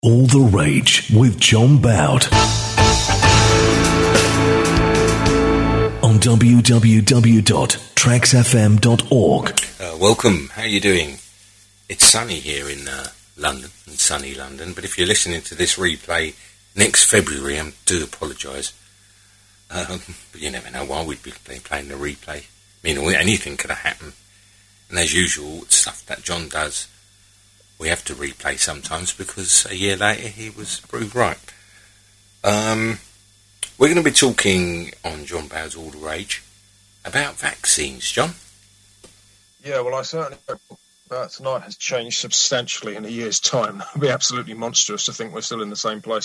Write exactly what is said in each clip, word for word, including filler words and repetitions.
All the Rage with John Boud on w w w dot tracks f m dot org. Uh, welcome. How are you doing? It's sunny here in uh, London, in sunny London, but if you're listening to this replay next February, I do apologise. Um, but you never know why we'd be playing the replay. I mean, anything could have happened. And as usual, stuff that John does, we have to replay sometimes because a year later he was proved right. Um, we're going to be talking on John Boud's All the Rage about vaccines, John. Yeah, well, I certainly hope that tonight has changed substantially in a year's time. It would be absolutely monstrous to think we're still in the same place.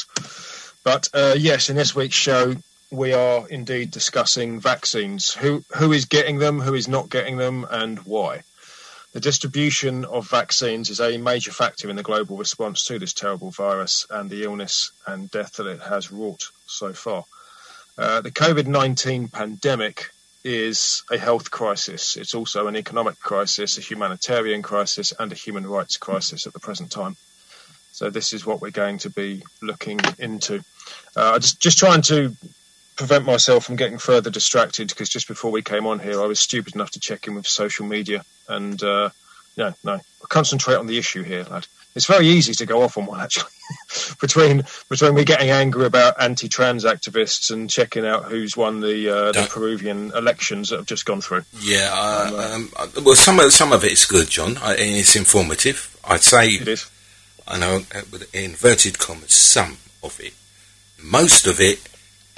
But uh, yes, in this week's show, we are indeed discussing vaccines. Who who is getting them, who is not getting them, and why. The distribution of vaccines is a major factor in the global response to this terrible virus and the illness and death that it has wrought so far. Uh, the COVID nineteen pandemic is a health crisis. It's also an economic crisis, a humanitarian crisis, and a human rights crisis at the present time. So this is what we're going to be looking into. Uh, just, just trying to prevent myself from getting further distracted, because just before we came on here I was stupid enough to check in with social media and uh no no concentrate on the issue here, lad. It's very easy to go off on one, actually. between between me getting angry about anti-trans activists and checking out who's won the uh, the Peruvian elections that have just gone through. Yeah, uh, um, uh, well, some of some of it's good, John, I, and it's informative. I'd say it is. I know, with inverted commas, some of it. Most of it,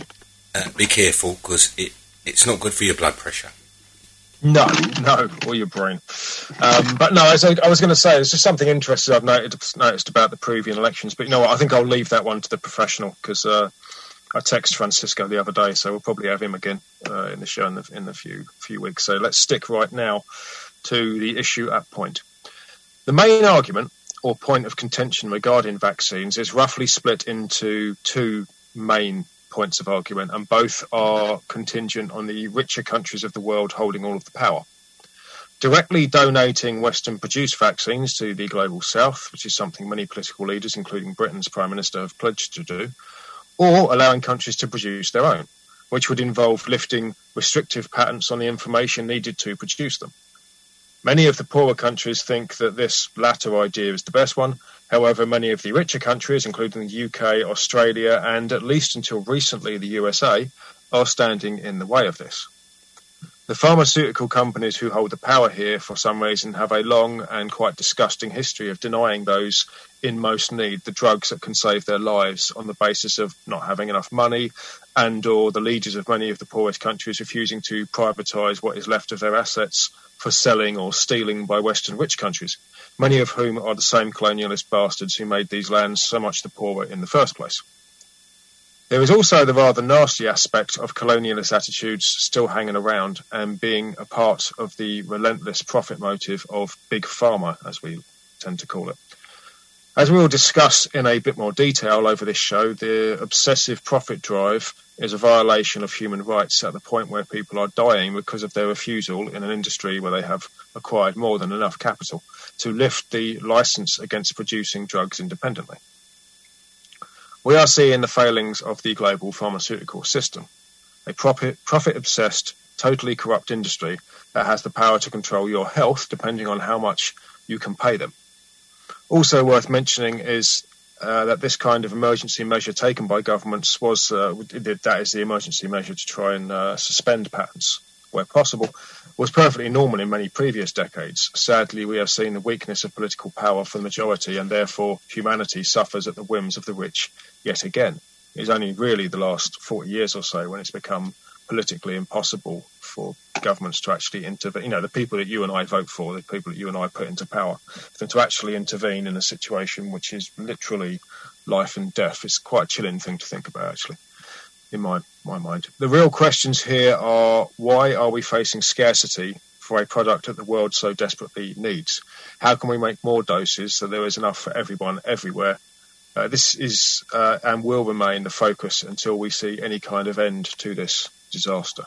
Uh, be careful, because it, it's not good for your blood pressure. No, no, or your brain. Um, but no, as I, I was going to say, there's just something interesting I've noticed, noticed about the Peruvian elections. But you know what, I think I'll leave that one to the professional, because uh, I texted Francisco the other day, so we'll probably have him again uh, in the show in the, in the few, few weeks. So let's stick right now to the issue at point. The main argument, or point of contention regarding vaccines, is roughly split into two main points of argument, and both are contingent on the richer countries of the world holding all of the power. Directly donating Western-produced vaccines to the global south, which is something many political leaders, including Britain's Prime Minister, have pledged to do, or allowing countries to produce their own, which would involve lifting restrictive patents on the information needed to produce them. Many of the poorer countries think that this latter idea is the best one. However, many of the richer countries, including the U K, Australia, and at least until recently the U S A, are standing in the way of this. The pharmaceutical companies who hold the power here, for some reason, have a long and quite disgusting history of denying those in most need the drugs that can save their lives, on the basis of not having enough money, and or the leaders of many of the poorest countries refusing to privatise what is left of their assets for selling or stealing by Western rich countries, many of whom are the same colonialist bastards who made these lands so much the poorer in the first place. There is also the rather nasty aspect of colonialist attitudes still hanging around and being a part of the relentless profit motive of Big Pharma, as we tend to call it. As we will discuss in a bit more detail over this show, the obsessive profit drive is a violation of human rights at the point where people are dying because of their refusal in an industry where they have acquired more than enough capital to lift the license against producing drugs independently. We are seeing the failings of the global pharmaceutical system, a profit, profit-obsessed, totally corrupt industry that has the power to control your health depending on how much you can pay them. Also worth mentioning is uh, that this kind of emergency measure taken by governments was, uh, that is the emergency measure to try and uh, suspend patents where possible, was perfectly normal in many previous decades. Sadly, we have seen the weakness of political power for the majority, and therefore humanity suffers at the whims of the rich yet again. It is only really the last forty years or so when it's become politically impossible for governments to actually intervene. You know, the people that you and I vote for, the people that you and I put into power, for them to actually intervene in a situation which is literally life and death. It's quite a chilling thing to think about, actually, in my, my mind. The real questions here are, why are we facing scarcity for a product that the world so desperately needs? How can we make more doses so there is enough for everyone, everywhere? Uh, this is uh, and will remain the focus until we see any kind of end to this disaster.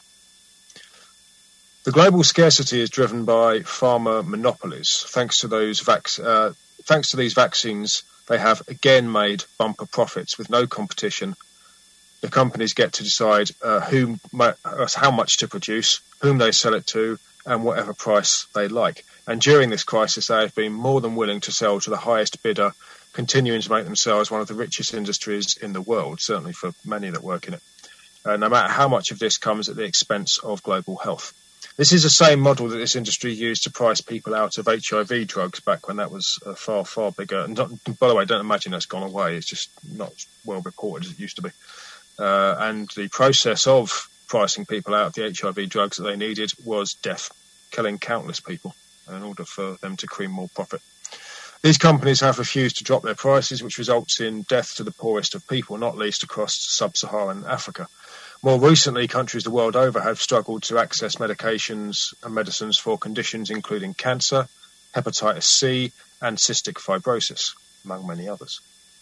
The global scarcity is driven by pharma monopolies. Thanks to those vac- uh, thanks to these vaccines they have again made bumper profits with no competition. The companies get to decide uh, whom, how much to produce, whom they sell it to, and whatever price they like. And during this crisis, they have been more than willing to sell to the highest bidder, continuing to make themselves one of the richest industries in the world, certainly for many that work in it, uh, no matter how much of this comes at the expense of global health. This is the same model that this industry used to price people out of H I V drugs back when that was uh, far, far bigger. And not, by the way, don't imagine that's gone away. It's just not as well reported as it used to be. Uh, and the process of pricing people out of the H I V drugs that they needed was death, killing countless people in order for them to cream more profit. These companies have refused to drop their prices, which results in death to the poorest of people, not least across sub-Saharan Africa. More recently, countries the world over have struggled to access medications and medicines for conditions including cancer, hepatitis C, and cystic fibrosis, among many others.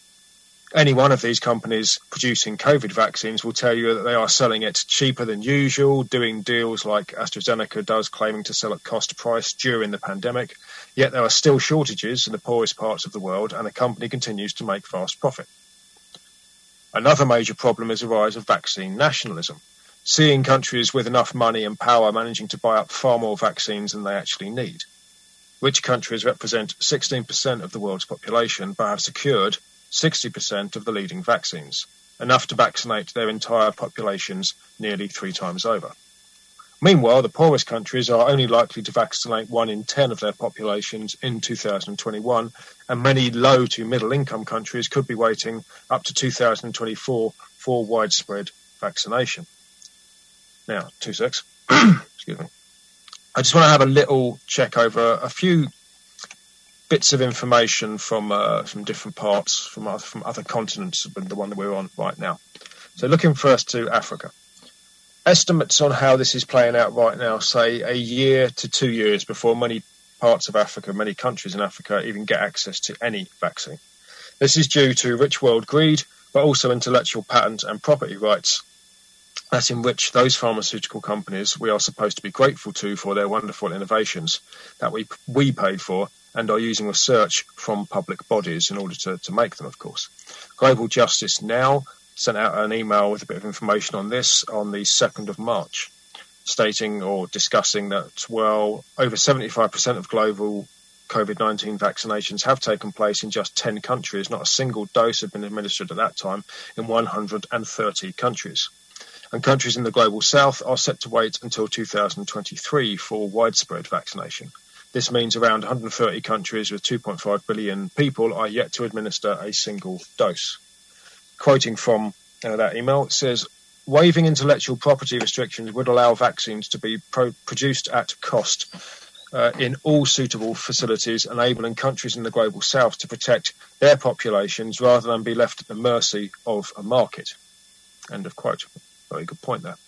Any one of these companies producing COVID vaccines will tell you that they are selling it cheaper than usual, doing deals like AstraZeneca does, claiming to sell at cost price during the pandemic. Yet there are still shortages in the poorest parts of the world, and the company continues to make fast profit. Another major problem is the rise of vaccine nationalism, seeing countries with enough money and power managing to buy up far more vaccines than they actually need. Rich countries represent sixteen percent of the world's population, but have secured sixty percent of the leading vaccines, enough to vaccinate their entire populations nearly three times over. Meanwhile, the poorest countries are only likely to vaccinate one in ten of their populations in two thousand twenty-one, and many low to middle income countries could be waiting up to two thousand twenty-four for widespread vaccination. Now, two secs. Excuse me. I just want to have a little check over a few bits of information from uh, from different parts, from other, from other continents than the one that we're on right now. So looking first to Africa. Estimates on how this is playing out right now say a year to two years before many parts of Africa, many countries in Africa, even get access to any vaccine. This is due to rich world greed, but also intellectual patent and property rights that enrich those pharmaceutical companies we are supposed to be grateful to for their wonderful innovations that we we pay for and are using research from public bodies in order to, to make them, of course. Global Justice Now sent out an email with a bit of information on this on the second of March, stating or discussing that, well, over seventy-five percent of global COVID nineteen vaccinations have taken place in just ten countries. Not a single dose had been administered at that time in one hundred thirty countries. And countries in the global south are set to wait until two thousand twenty-three for widespread vaccination. This means around one hundred thirty countries with two point five billion people are yet to administer a single dose. Quoting from uh, that email, it says, waiving intellectual property restrictions would allow vaccines to be pro- produced at cost uh, in all suitable facilities, enabling countries in the global south to protect their populations rather than be left at the mercy of a market. End of quote. Very good point there.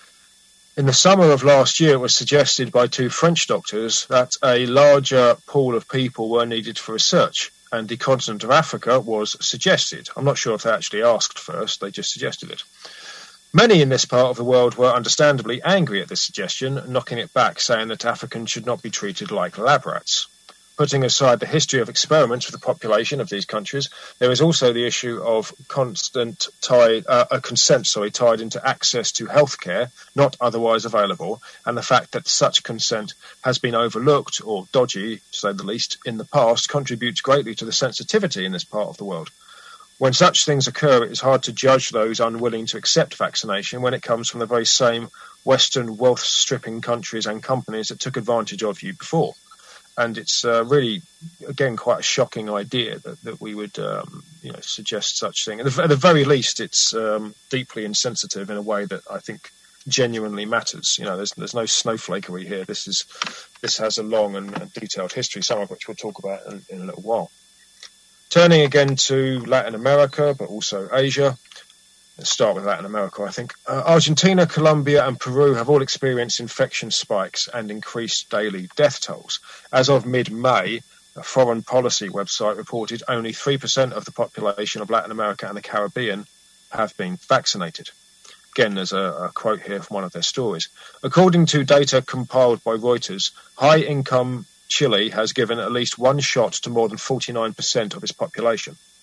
In the summer of last year, it was suggested by two French doctors that a larger pool of people were needed for research, and the continent of Africa was suggested. I'm not sure if they actually asked first, they just suggested it. Many in this part of the world were understandably angry at this suggestion, knocking it back, saying that Africans should not be treated like lab rats. Putting aside the history of experiments with the population of these countries, there is also the issue of constant tied, uh, a consent sorry, tied into access to healthcare not otherwise available, and the fact that such consent has been overlooked or dodgy, to say the least, in the past contributes greatly to the sensitivity in this part of the world. When such things occur, it is hard to judge those unwilling to accept vaccination when it comes from the very same Western wealth-stripping countries and companies that took advantage of you before. And it's uh, really, again, quite a shocking idea that, that we would um, you know, suggest such thing. At the, at the very least, it's um, deeply insensitive in a way that I think genuinely matters. You know, there's there's no snowflakery here. This is this has a long and, and detailed history, some of which we'll talk about in, in a little while. Turning again to Latin America, but also Asia. Let's start with Latin America, I think. Uh, Argentina, Colombia and Peru have all experienced infection spikes and increased daily death tolls. As of mid-May, a foreign policy website reported only three percent of the population of Latin America and the Caribbean have been vaccinated. Again, there's a, a quote here from one of their stories. According to data compiled by Reuters, high-income Chile has given at least one shot to more than forty-nine percent of its population.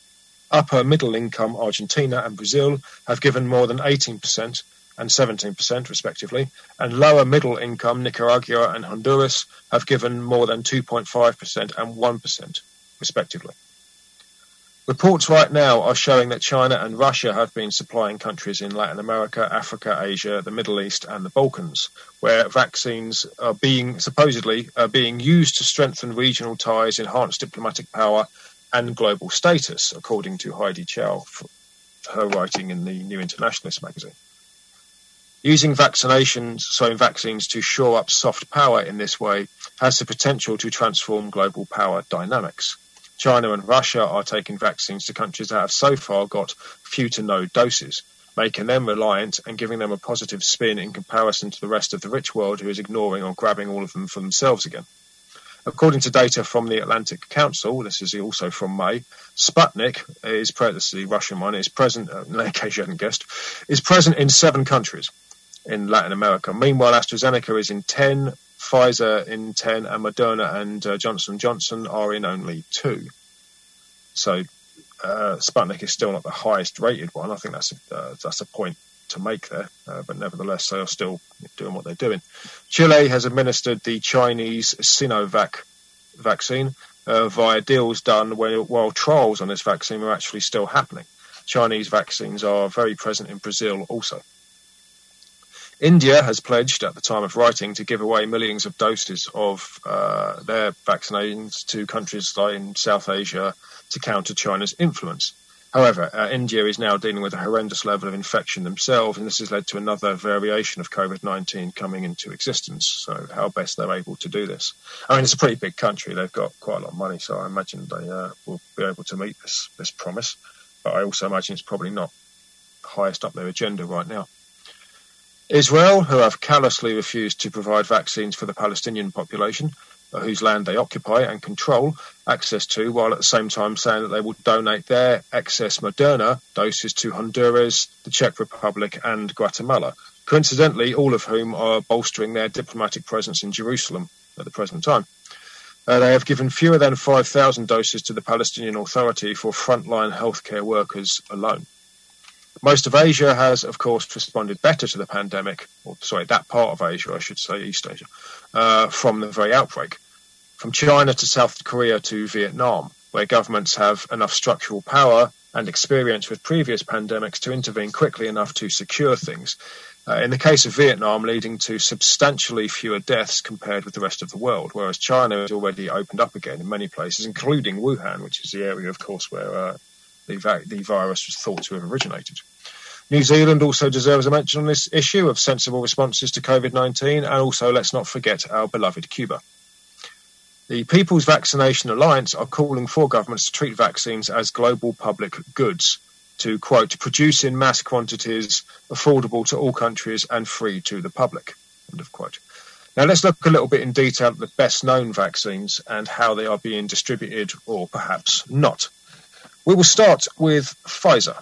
Upper middle income Argentina and Brazil have given more than eighteen percent and seventeen percent respectively, and lower middle income Nicaragua and Honduras have given more than two point five percent and one percent respectively. Reports right now are showing that China and Russia have been supplying countries in Latin America, Africa, Asia, the Middle East and the Balkans, where vaccines are being supposedly are being used to strengthen regional ties, enhance diplomatic power and global status, according to Heidi Chow, her writing in the New Internationalist magazine. Using vaccinations, so vaccines to shore up soft power in this way has the potential to transform global power dynamics. China and Russia are taking vaccines to countries that have so far got few to no doses, making them reliant and giving them a positive spin in comparison to the rest of the rich world who is ignoring or grabbing all of them for themselves again. According to data from the Atlantic Council, this is also from May, Sputnik, is pre- this is the Russian one, is present, uh, in case you hadn't guessed, is present in seven countries in Latin America. Meanwhile, AstraZeneca is in ten, Pfizer in ten, and Moderna and uh, Johnson and Johnson are in only two. So uh, Sputnik is still not the highest rated one. I think that's a, uh, that's a point to make there, uh, but nevertheless they are still doing what they're doing. Chile has administered the Chinese Sinovac vaccine uh, via deals done while, while trials on this vaccine are actually still happening. Chinese vaccines are very present in Brazil also. India has pledged at the time of writing to give away millions of doses of uh, their vaccinations to countries like in South Asia to counter China's influence. However, uh, India is now dealing with a horrendous level of infection themselves, and this has led to another variation of COVID nineteen coming into existence. So how best they're able to do this. I mean, it's a pretty big country. They've got quite a lot of money, so I imagine they uh, will be able to meet this, this promise. But I also imagine it's probably not highest up their agenda right now. Israel, who have callously refused to provide vaccines for the Palestinian population, uh, whose land they occupy and control access to, while at the same time saying that they will donate their excess Moderna doses to Honduras, the Czech Republic and Guatemala, coincidentally all of whom are bolstering their diplomatic presence in Jerusalem at the present time. Uh, they have given fewer than five thousand doses to the Palestinian Authority for frontline healthcare workers alone. Most of Asia has, of course, responded better to the pandemic, or sorry, that part of Asia, I should say, East Asia, uh, from the very outbreak. From China to South Korea to Vietnam, where governments have enough structural power and experience with previous pandemics to intervene quickly enough to secure things. Uh, in the case of Vietnam, leading to substantially fewer deaths compared with the rest of the world, whereas China has already opened up again in many places, including Wuhan, which is the area, of course, where uh, the, va- the virus was thought to have originated. New Zealand also deserves a mention on this issue of sensible responses to COVID nineteen, and also let's not forget our beloved Cuba. The People's Vaccination Alliance are calling for governments to treat vaccines as global public goods, to, quote, produce in mass quantities, affordable to all countries and free to the public, end of quote. Now let's look a little bit in detail at the best known vaccines and how they are being distributed or perhaps not. We will start with Pfizer.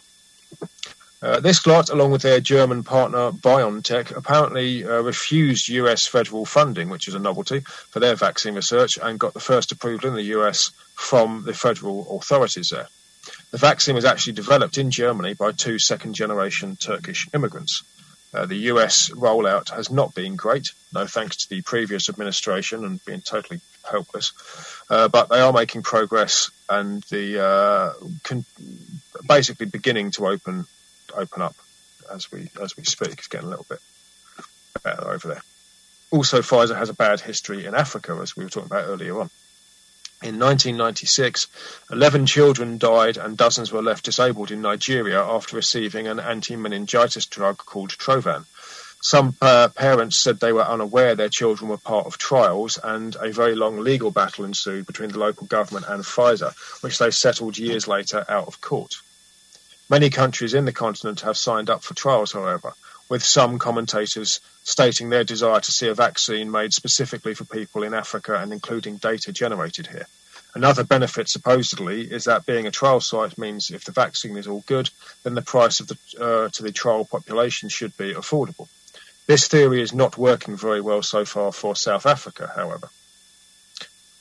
Uh, this lot, along with their German partner BioNTech, apparently uh, refused U S federal funding, which is a novelty, for their vaccine research and got the first approval in the U S from the federal authorities there. The vaccine was actually developed in Germany by two second-generation Turkish immigrants. Uh, the U S rollout has not been great, no thanks to the previous administration and being totally helpless, uh, but they are making progress and the uh, con- basically beginning to open open up as we as we speak. It's getting a little bit better over there. Also, Pfizer has a bad history in Africa, as we were talking about earlier on. In nineteen ninety-six, eleven children died and dozens were left disabled in Nigeria after receiving an anti-meningitis drug called Trovan. Some uh, parents said they were unaware their children were part of trials, and a very long legal battle ensued between the local government and Pfizer, which they settled years later out of court. Many countries in the continent have signed up for trials, however, with some commentators stating their desire to see a vaccine made specifically for people in Africa and including data generated here. Another benefit, supposedly, is that being a trial site means if the vaccine is all good, then the price of the, uh, to the trial population should be affordable. This theory is not working very well so far for South Africa, however.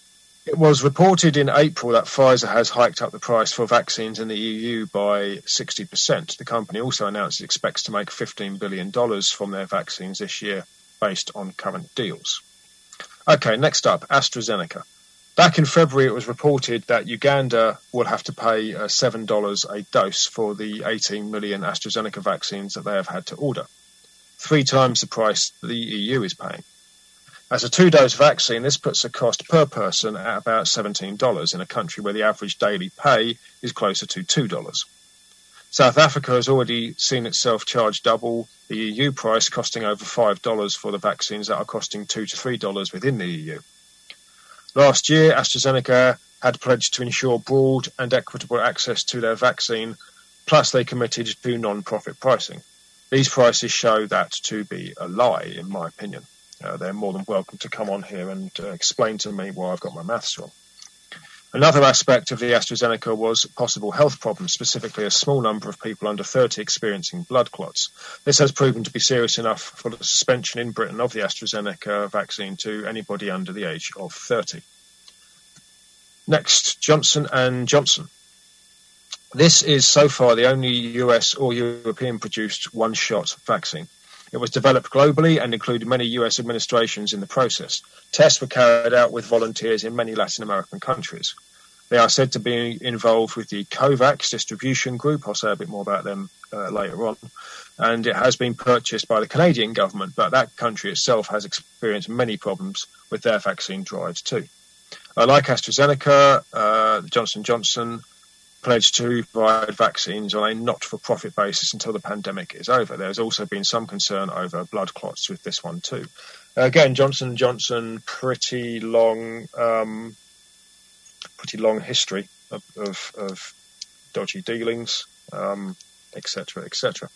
It was reported in April that Pfizer has hiked up the price for vaccines in the E U by sixty percent. The company also announced it expects to make fifteen billion dollars from their vaccines this year based on current deals. Okay, next up, AstraZeneca. Back in February, it was reported that Uganda will have to pay uh, seven dollars a dose for the eighteen million AstraZeneca vaccines that they have had to order, three times the price the E U is paying. As a two-dose vaccine, this puts the cost per person at about seventeen dollars in a country where the average daily pay is closer to two dollars. South Africa has already seen itself charge double the E U price, costing over five dollars for the vaccines that are costing two to three dollars within the E U. Last year, AstraZeneca had pledged to ensure broad and equitable access to their vaccine, plus they committed to non-profit pricing. These prices show that to be a lie, in my opinion. Uh, they're more than welcome to come on here and uh, explain to me why I've got my maths wrong. Another aspect of the AstraZeneca was possible health problems, specifically a small number of people under thirty experiencing blood clots. This has proven to be serious enough for the suspension in Britain of the AstraZeneca vaccine to anybody under the age of thirty. Next, Johnson and Johnson. This is so far the only U S or European-produced one-shot vaccine. It was developed globally and included many U S administrations in the process. Tests were carried out with volunteers in many Latin American countries. They are said to be involved with the COVAX distribution group. I'll say a bit more about them uh, later on. And it has been purchased by the Canadian government, but that country itself has experienced many problems with their vaccine drives too. Uh, like AstraZeneca, uh, Johnson and Johnson pledged to provide vaccines on a not-for-profit basis until the pandemic is over. There's also been some concern over blood clots with this one too. Uh, again, Johnson and Johnson, pretty long, um, pretty long history of, of, of dodgy dealings, um, et cetera, et cetera.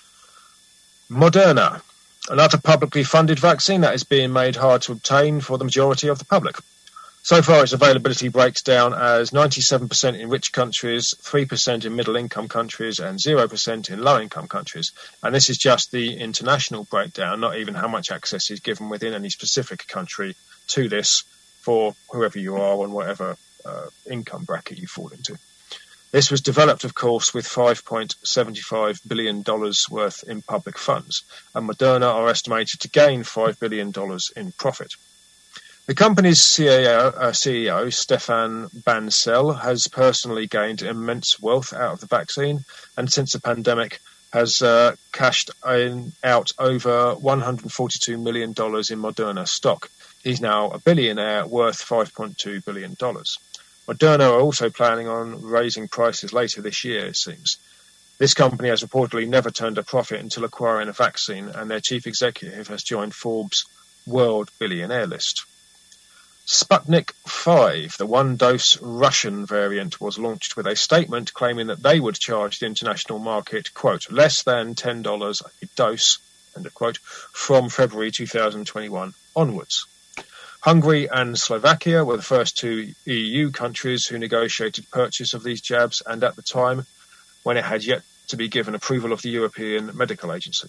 Moderna, another publicly funded vaccine that is being made hard to obtain for the majority of the public. So far, its availability breaks down as ninety-seven percent in rich countries, three percent in middle-income countries, and zero percent in low-income countries. And this is just the international breakdown, not even how much access is given within any specific country to this for whoever you are and whatever uh, income bracket you fall into. This was developed, of course, with five point seven five billion dollars worth in public funds, and Moderna are estimated to gain five billion dollars in profit. The company's C E O, uh, C E O, Stefan Bancel, has personally gained immense wealth out of the vaccine, and since the pandemic has uh, cashed in, out over one hundred forty-two million dollars in Moderna stock. He's now a billionaire worth five point two billion dollars. Moderna are also planning on raising prices later this year, it seems. This company has reportedly never turned a profit until acquiring a vaccine, and their chief executive has joined Forbes' World Billionaire list. Sputnik five, the one-dose Russian variant, was launched with a statement claiming that they would charge the international market, quote, less than ten dollars a dose, end of quote, from February two thousand twenty-one onwards. Hungary and Slovakia were the first two E U countries who negotiated purchase of these jabs, and at the time when it had yet to be given approval of the European Medical Agency.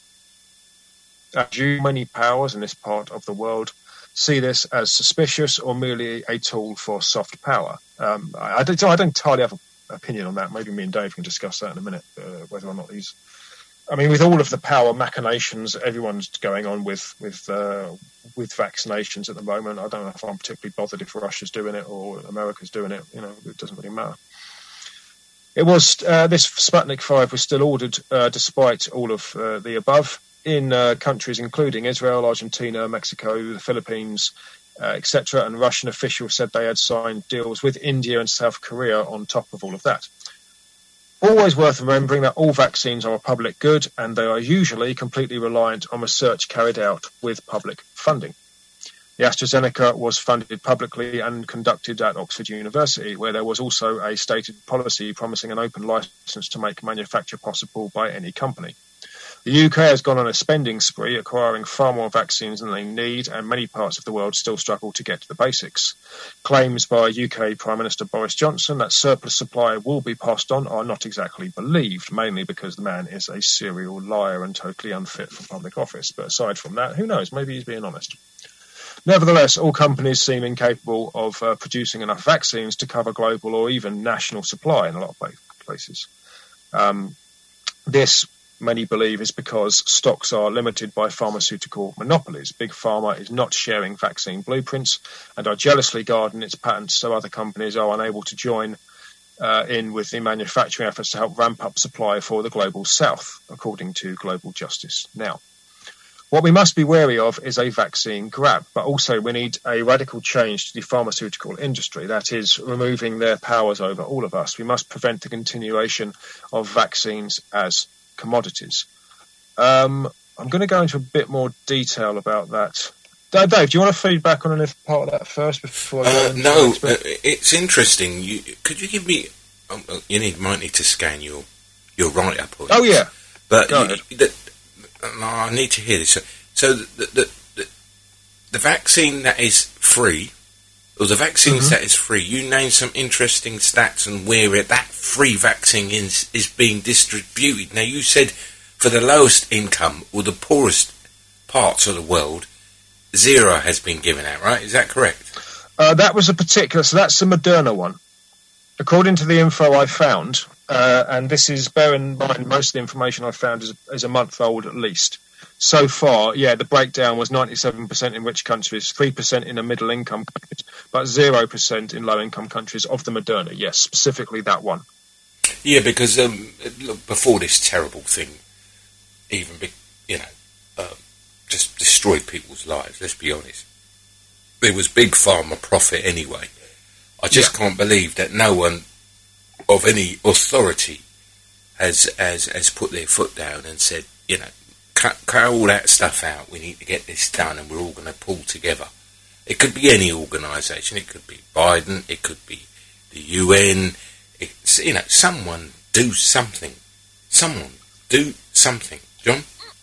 As you, many powers in this part of the world see this as suspicious or merely a tool for soft power. Um, I, I, don't, I don't entirely have an opinion on that. Maybe me and Dave can discuss that in a minute, uh, whether or not these... I mean, with all of the power machinations everyone's going on with with uh, with vaccinations at the moment, I don't know if I'm particularly bothered if Russia's doing it or America's doing it. You know, it doesn't really matter. It was uh, this Sputnik five was still ordered uh, despite all of uh, the above in uh, countries including Israel, Argentina, Mexico, the Philippines, uh, et cetera. And Russian officials said they had signed deals with India and South Korea on top of all of that. Always worth remembering that all vaccines are a public good, and they are usually completely reliant on research carried out with public funding. The AstraZeneca was funded publicly and conducted at Oxford University, where there was also a stated policy promising an open license to make manufacture possible by any company. The U K has gone on a spending spree, acquiring far more vaccines than they need, and many parts of the world still struggle to get to the basics. Claims by U K Prime Minister Boris Johnson that surplus supply will be passed on are not exactly believed, mainly because the man is a serial liar and totally unfit for public office. But aside from that, who knows? Maybe he's being honest. Nevertheless, all companies seem incapable of uh, producing enough vaccines to cover global or even national supply in a lot of places. Um, this, many believe, is because stocks are limited by pharmaceutical monopolies. Big Pharma is not sharing vaccine blueprints and are jealously guarding its patents so other companies are unable to join uh, in with the manufacturing efforts to help ramp up supply for the global south, according to Global Justice Now. What we must be wary of is a vaccine grab, but also we need a radical change to the pharmaceutical industry, that is, removing their powers over all of us. We must prevent the continuation of vaccines as commodities. Um, I'm going to go into a bit more detail about that. Dave, do you want to feedback on any part of that first before I go uh, into No, the uh, it's interesting. You, could you give me... Um, you need might need to scan your, your write-up. Oh, yeah. But go you, ahead. The, no, I need to hear this. So, so the, the, the, the vaccine that is free, or the vaccines mm-hmm. that is free, you name some interesting stats on where it, that free vaccine is, is being distributed. Now, you said for the lowest income or the poorest parts of the world, zero has been given out, right? Is that correct? Uh, that was a particular, so that's the Moderna one. According to the info I found, uh, and this is, bear in mind, most of the information I found is, is a month old at least. So far, yeah, the breakdown was ninety-seven percent in rich countries, three percent in the middle-income countries, but zero percent in low-income countries of the Moderna, yes, specifically that one. Yeah, because um, look, before this terrible thing, even, be, you know, uh, just destroyed people's lives, let's be honest, there was big pharma profit anyway. I just yeah. can't believe that no one of any authority has, has has put their foot down and said, you know, cut, cut all that stuff out. We need to get this done, and we're all going to pull together. It could be any organisation. It could be Biden. It could be the U N. It's, you know, someone do something. Someone do something. John?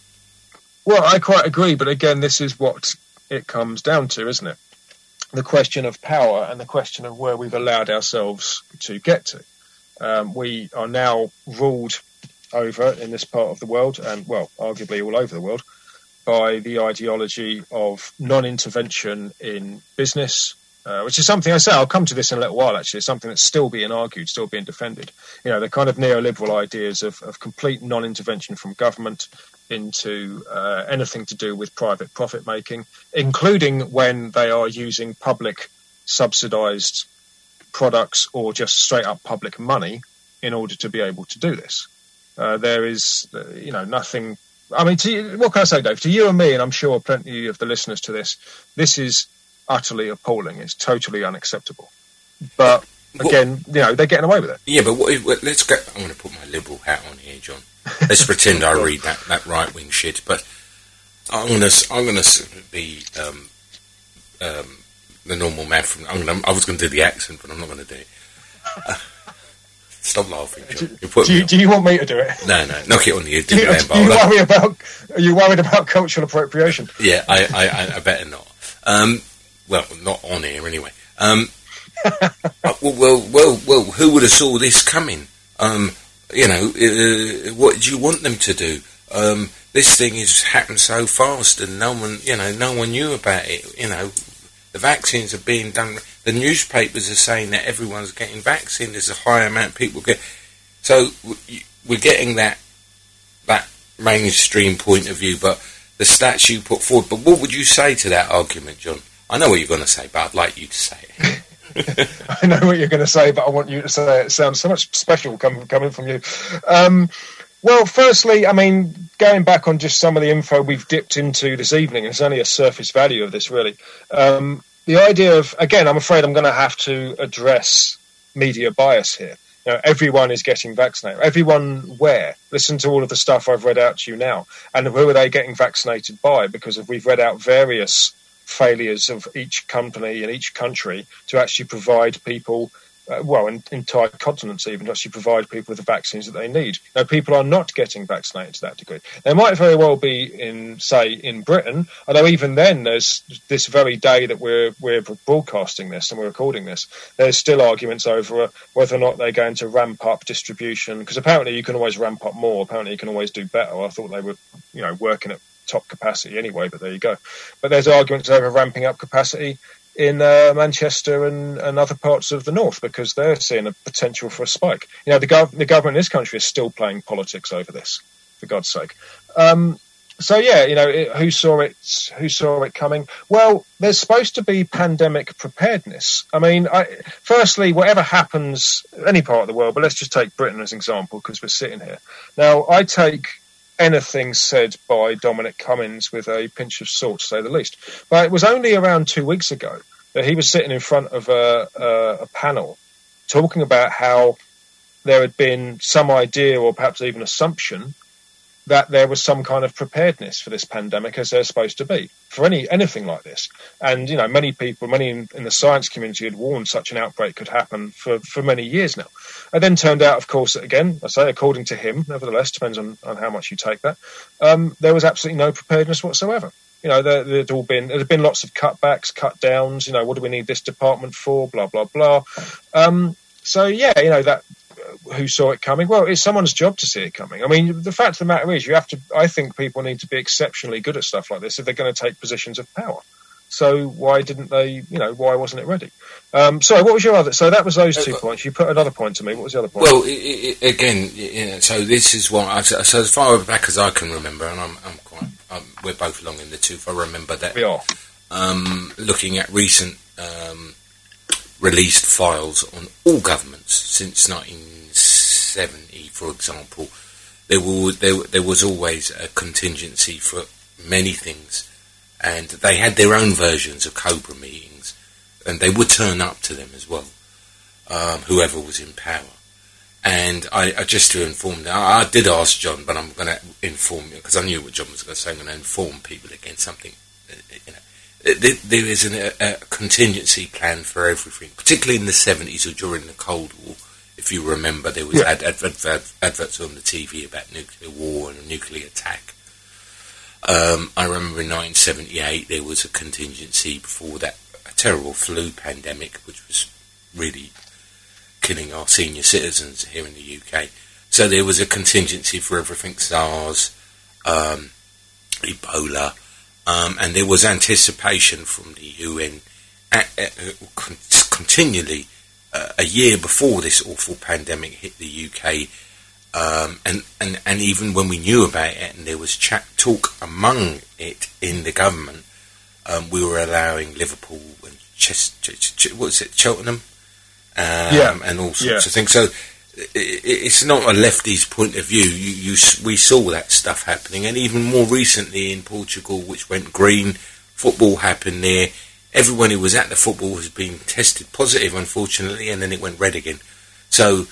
Well, I quite agree, but again, this is what it comes down to, isn't it? The question of power and the question of where we've allowed ourselves to get to. Um, we are now ruled over in this part of the world, and, well, arguably all over the world, by the ideology of non-intervention in business, uh, which is something I say, I'll come to this in a little while, actually. It's something that's still being argued, still being defended. You know, the kind of neoliberal ideas of, of complete non-intervention from government into uh, anything to do with private profit making, including when they are using public subsidised products or just straight up public money in order to be able to do this. Uh, there is, uh, you know, nothing. I mean, to you, what can I say, Dave? To you and me, and I'm sure plenty of the listeners to this, this is utterly appalling. It's totally unacceptable. But again, what, you know, they're getting away with it. Yeah, but what if, let's go. I'm going to put my liberal hat on here, John. Let's pretend I read that, that right wing shit. But I'm going to I'm going to be um, um, the normal man from. I'm gonna, I was going to do the accent, but I'm not going to do it. Uh, Stop laughing, John. Do, do, you, do you want me to do it? No, no, knock it on you. Do, you, do you worry about? Are you worried about cultural appropriation? Yeah, I, I, I better not. Um, well, not on here anyway. Um, well, well, well, well, who would have saw this coming? Um, you know, uh, what do you want them to do? Um, this thing has happened so fast, and no one, you know, no one knew about it. You know, the vaccines are being done. The newspapers are saying that everyone's getting vaccinated. There's a high amount of people get. So we're getting that that mainstream point of view, but the stats you put forward. But what would you say to that argument, John? I know what you're going to say, but I'd like you to say it. I know what you're going to say, but I want you to say it. It sounds so much special coming coming from you. Um, well, firstly, I mean, going back on just some of the info we've dipped into this evening, it's only a surface value of this, really. Um, the idea of, again, I'm afraid I'm going to have to address media bias here. You know, everyone is getting vaccinated. Everyone where? Listen to all of the stuff I've read out to you now. And who are they getting vaccinated by? Because if we've read out various failures of each company and each country to actually provide people, uh, well, in, entire continents even, to actually provide people with the vaccines that they need. Now, people are not getting vaccinated to that degree. There might very well be in, say, in Britain, although even then, there's this very day that we're we're broadcasting this and we're recording this, there's still arguments over whether or not they're going to ramp up distribution, because apparently you can always ramp up more. Apparently you can always do better. I thought they were, you know, working at top capacity anyway, but there you go. But there's arguments over ramping up capacity in uh, Manchester and, and other parts of the north because they're seeing a potential for a spike. You know, the, gov- the government in this country is still playing politics over this, for God's sake. Um, so, yeah, you know, it, who saw it Who saw it coming? Well, there's supposed to be pandemic preparedness. I mean, I, firstly, whatever happens, any part of the world, but let's just take Britain as an example because we're sitting here. Now, I take anything said by Dominic Cummings with a pinch of salt, to say the least. But it was only around two weeks ago that he was sitting in front of a, a, a panel talking about how there had been some idea or perhaps even assumption that there was some kind of preparedness for this pandemic, as there's supposed to be for any anything like this. And, you know, many people, many in, in the science community had warned such an outbreak could happen for, for many years now. It then turned out, of course, that again, I say, according to him, nevertheless, depends on, on how much you take that, um, there was absolutely no preparedness whatsoever. You know, there had all been, there had been lots of cutbacks, cut downs, you know, what do we need this department for, blah, blah, blah. Um, so, yeah, you know, that, who saw it coming? Well, it's someone's job to see it coming. I mean, the fact of the matter is, you have to. I think people need to be exceptionally good at stuff like this if they're going to take positions of power. So why didn't they? You know, why wasn't it ready? Um, sorry, what was your other? So that was those two uh, points. You put another point to me. What was the other point? Well, it, it, again, you know, so this is what. I, so as far back as I can remember, and I'm, I'm quite. I'm, we're both long in the tooth. I remember that. We are. Um, looking at recent. Um, released files on all governments since nineteen seventy, for example, there, were, there, there was always a contingency for many things, and they had their own versions of COBRA meetings, and they would turn up to them as well, um, whoever was in power. And I, I just to inform them, I, I did ask John, but I'm going to inform you, because I knew what John was going to say, I'm going to inform people against something, you know. There is an, a, a contingency plan for everything, particularly in the seventies or during the Cold War. If you remember, there was yeah. ad, ad, ad, ad, adverts on the T V about nuclear war and a nuclear attack. Um, I remember in nineteen seventy-eight there was a contingency before that, a terrible flu pandemic, which was really killing our senior citizens here in the U K. So there was a contingency for everything, SARS, um, Ebola. Um, and there was anticipation from the U N at, at, uh, con- continually uh, a year before this awful pandemic hit the U K, um, and, and, and even when we knew about it and there was chat, talk among it in the government, um, we were allowing Liverpool and Ches- Ch- Ch- what was it, Cheltenham, um, yeah. and all sorts yeah. of things. So it's not a lefty's point of view. You, you, we saw that stuff happening, and even more recently in Portugal, which went green, football happened there. Everyone who was at the football has been tested positive, unfortunately, and then it went red again. So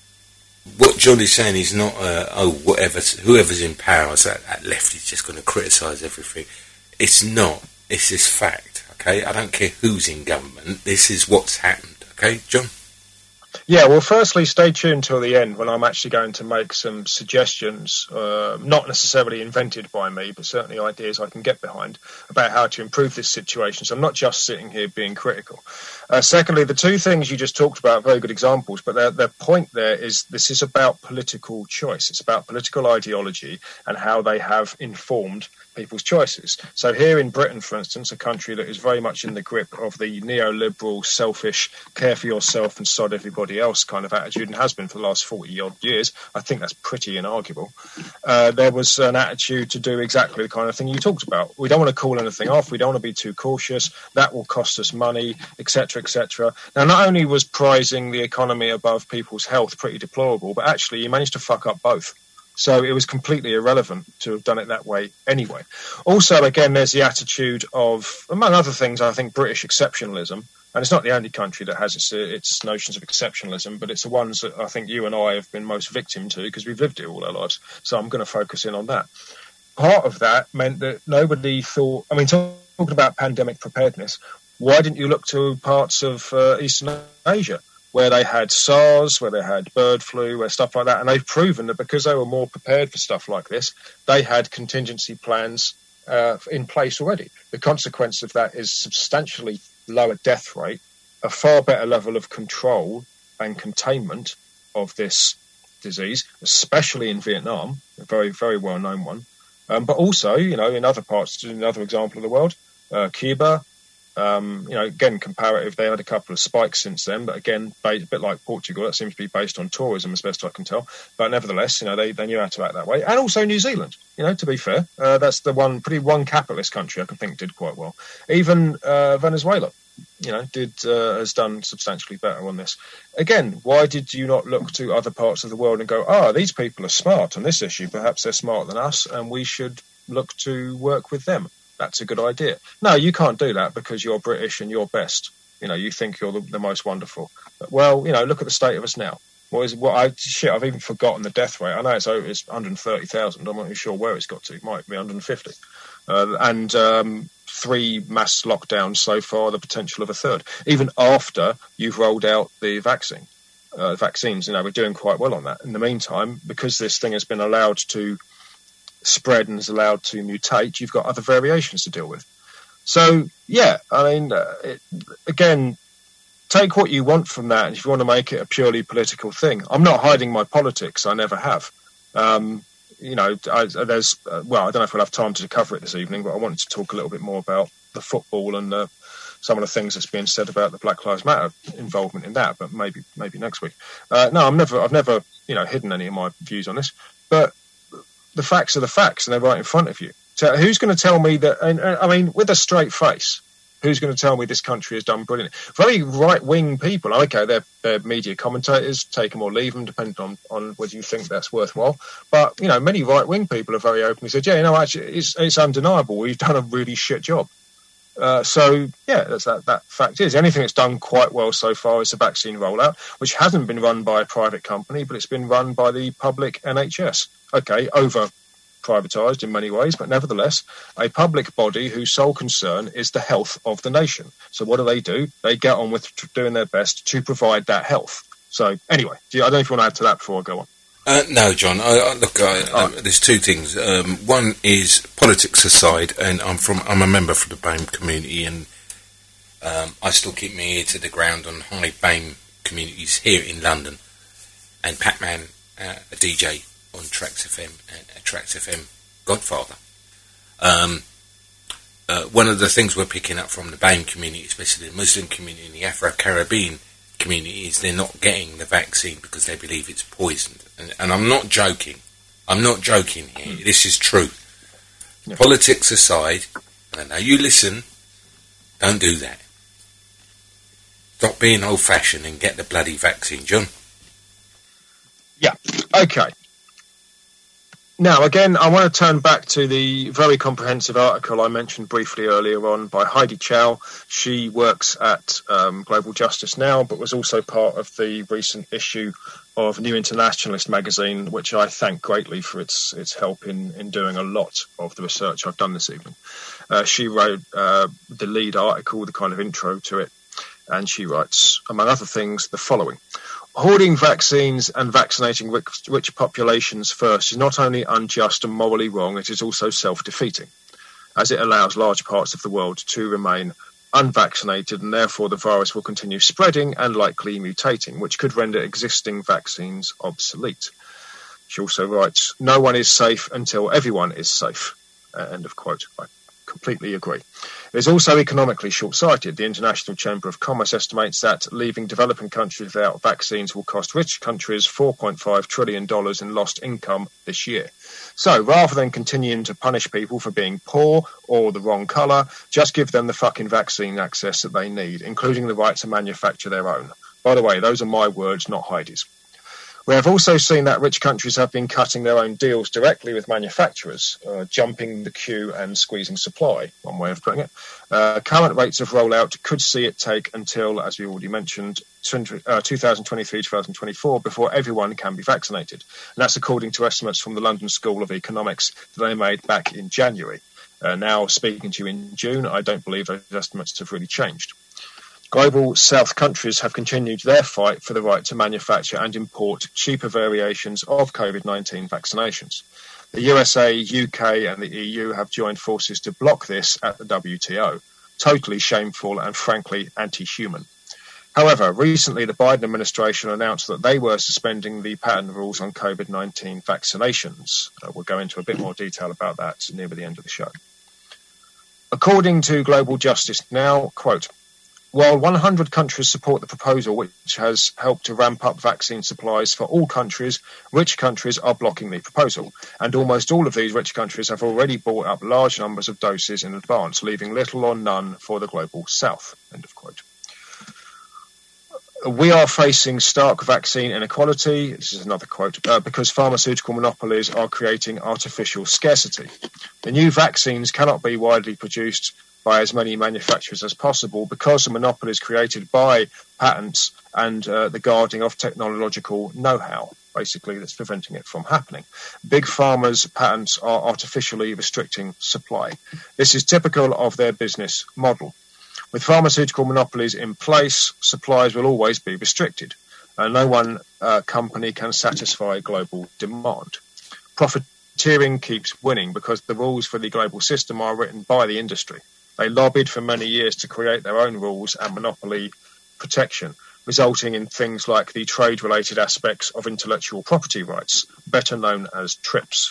what John is saying is not, uh, oh, whatever, whoever's in power, so that, that left is just going to criticise everything. It's not. It's this fact, okay? I don't care who's in government. This is what's happened, okay, John? Yeah, well, firstly, stay tuned till the end when I'm actually going to make some suggestions, uh, not necessarily invented by me, but certainly ideas I can get behind about how to improve this situation. So I'm not just sitting here being critical. Uh, secondly, the two things you just talked about are very good examples, but their, their point there is this is about political choice. It's about political ideology and how they have informed people's choices. So here in Britain, for instance, a country that is very much in the grip of the neoliberal, selfish, care for yourself and sod everybody else kind of attitude, and has been for the last forty odd years, I think that's pretty inarguable. Uh, there was an attitude to do exactly the kind of thing you talked about. We don't want to call anything off. We don't want to be too cautious. That will cost us money, et cetera, et cetera. Now, not only was prizing the economy above people's health pretty deplorable, but actually you managed to fuck up both. So it was completely irrelevant to have done it that way anyway. Also, again, there's the attitude of, among other things, I think British exceptionalism. And it's not the only country that has its, its notions of exceptionalism, but it's the ones that I think you and I have been most victim to because we've lived it all our lives. So I'm going to focus in on that. Part of that meant that nobody thought, I mean, talking about pandemic preparedness, why didn't you look to parts of uh, Eastern Asia, where they had SARS, where they had bird flu, where stuff like that, and they've proven that because they were more prepared for stuff like this, they had contingency plans uh, in place already. The consequence of that is substantially lower death rate, a far better level of control and containment of this disease, especially in Vietnam, a very, very well-known one, Um, but also, you know, in other parts, another example of the world, uh, Cuba, um, you know, again, comparative, they had a couple of spikes since then, but again, a bit like Portugal, that seems to be based on tourism as best I can tell. But nevertheless, you know, they, they knew how to act that way. And also New Zealand, you know, to be fair, uh, that's the one, pretty one capitalist country I can think did quite well. Even uh, Venezuela, you know, did uh, has done substantially better on this. Again, why did you not look to other parts of the world and go, ah, oh, these people are smart on this issue, perhaps they're smarter than us, and we should look to work with them? That's a good idea. No, you can't do that because you're British and you're best. You know, you think you're the, the most wonderful. But, well, you know, look at the state of us now. What is what I shit? I've even forgotten the death rate. I know it's over, it's one hundred thirty thousand. I'm not really sure where it's got to. It might be one hundred fifty. Uh, and um, three mass lockdowns so far, the potential of a third. Even after you've rolled out the vaccine, uh, vaccines, you know, we're doing quite well on that. In the meantime, because this thing has been allowed to spread and is allowed to mutate, you've got other variations to deal with. So, yeah, I mean, uh, it, again, take what you want from that, and if you want to make it a purely political thing. I'm not hiding my politics. I never have. Um, you know, I, there's, uh, well, I don't know if we'll have time to cover it this evening, but I wanted to talk a little bit more about the football and uh, some of the things that's being said about the Black Lives Matter involvement in that, but maybe maybe next week. Uh, no, I'm never, I've never, you know, hidden any of my views on this, but the facts are the facts, and they're right in front of you. So who's going to tell me that, and, and, I mean, with a straight face, who's going to tell me this country has done brilliant? Very right-wing people, okay, they're, they're media commentators, take them or leave them, depending on, on whether you think that's worthwhile. But, you know, many right-wing people are very openly said, yeah, you know, actually, it's, it's undeniable. We've done a really shit job. Uh, so, yeah, that's that, that fact is. Anything that's done quite well so far is the vaccine rollout, which hasn't been run by a private company, but it's been run by the public N H S. Okay, over privatised in many ways, but nevertheless, a public body whose sole concern is the health of the nation. So what do they do? They get on with t- doing their best to provide that health. So anyway, do you, I don't know if you want to add to that before I go on. Uh, no, John. I, I, look, I, oh. uh, there's two things. Um, one is politics aside, and I'm from I'm a member for the BAME community, and um, I still keep my ear to the ground on high BAME communities here in London. And Pac-Man, uh, a D J on Trax F M, and uh, Trax F M Godfather. Um, uh, one of the things we're picking up from the BAME community, especially the Muslim community and the Afro-Caribbean community, is they're not getting the vaccine because they believe it's poisoned. And, and I'm not joking. I'm not joking here. Mm. This is true. Yeah. Politics aside, and I know you listen, don't do that. Stop being old-fashioned and get the bloody vaccine, John. Yeah, okay. Now, again, I want to turn back to the very comprehensive article I mentioned briefly earlier on by Heidi Chow. She works at um, Global Justice now, but was also part of the recent issue of New Internationalist magazine, which I thank greatly for its its help in, in doing a lot of the research I've done this evening. Uh, she wrote uh, the lead article, the kind of intro to it, and she writes, among other things, the following. Hoarding vaccines and vaccinating rich, rich populations first is not only unjust and morally wrong, it is also self-defeating, as it allows large parts of the world to remain unvaccinated, and therefore the virus will continue spreading and likely mutating, which could render existing vaccines obsolete. She also writes, no one is safe until everyone is safe. Uh, end of quote. I completely agree. It is also economically short-sighted. The International Chamber of Commerce estimates that leaving developing countries without vaccines will cost rich countries four point five trillion dollars in lost income this year. So rather than continuing to punish people for being poor or the wrong colour, just give them the fucking vaccine access that they need, including the right to manufacture their own. By the way, those are my words, not Heidi's. We have also seen that rich countries have been cutting their own deals directly with manufacturers, uh, jumping the queue and squeezing supply, one way of putting it. Uh, current rates of rollout could see it take until, as we already mentioned, twenty twenty-three to twenty twenty-four before everyone can be vaccinated. And that's according to estimates from the London School of Economics that they made back in January. Uh, now, speaking to you in June, I don't believe those estimates have really changed. Global South countries have continued their fight for the right to manufacture and import cheaper variations of COVID nineteen vaccinations. The U S A, U K and the E U have joined forces to block this at the W T O. Totally shameful and frankly anti-human. However, recently the Biden administration announced that they were suspending the patent rules on COVID nineteen vaccinations. Uh, we'll go into a bit more detail about that near the end of the show. According to Global Justice Now, quote, while one hundred countries support the proposal, which has helped to ramp up vaccine supplies for all countries, rich countries are blocking the proposal. And almost all of these rich countries have already bought up large numbers of doses in advance, leaving little or none for the global south. End of quote. We are facing stark vaccine inequality, this is another quote, uh, because pharmaceutical monopolies are creating artificial scarcity. The new vaccines cannot be widely produced by as many manufacturers as possible because the monopoly is created by patents and uh, the guarding of technological know-how, basically, that's preventing it from happening. Big pharma's patents are artificially restricting supply. This is typical of their business model. With pharmaceutical monopolies in place, supplies will always be restricted, and no one uh, company can satisfy global demand. Profiteering keeps winning because the rules for the global system are written by the industry. They lobbied for many years to create their own rules and monopoly protection, resulting in things like the trade-related aspects of intellectual property rights, better known as TRIPS.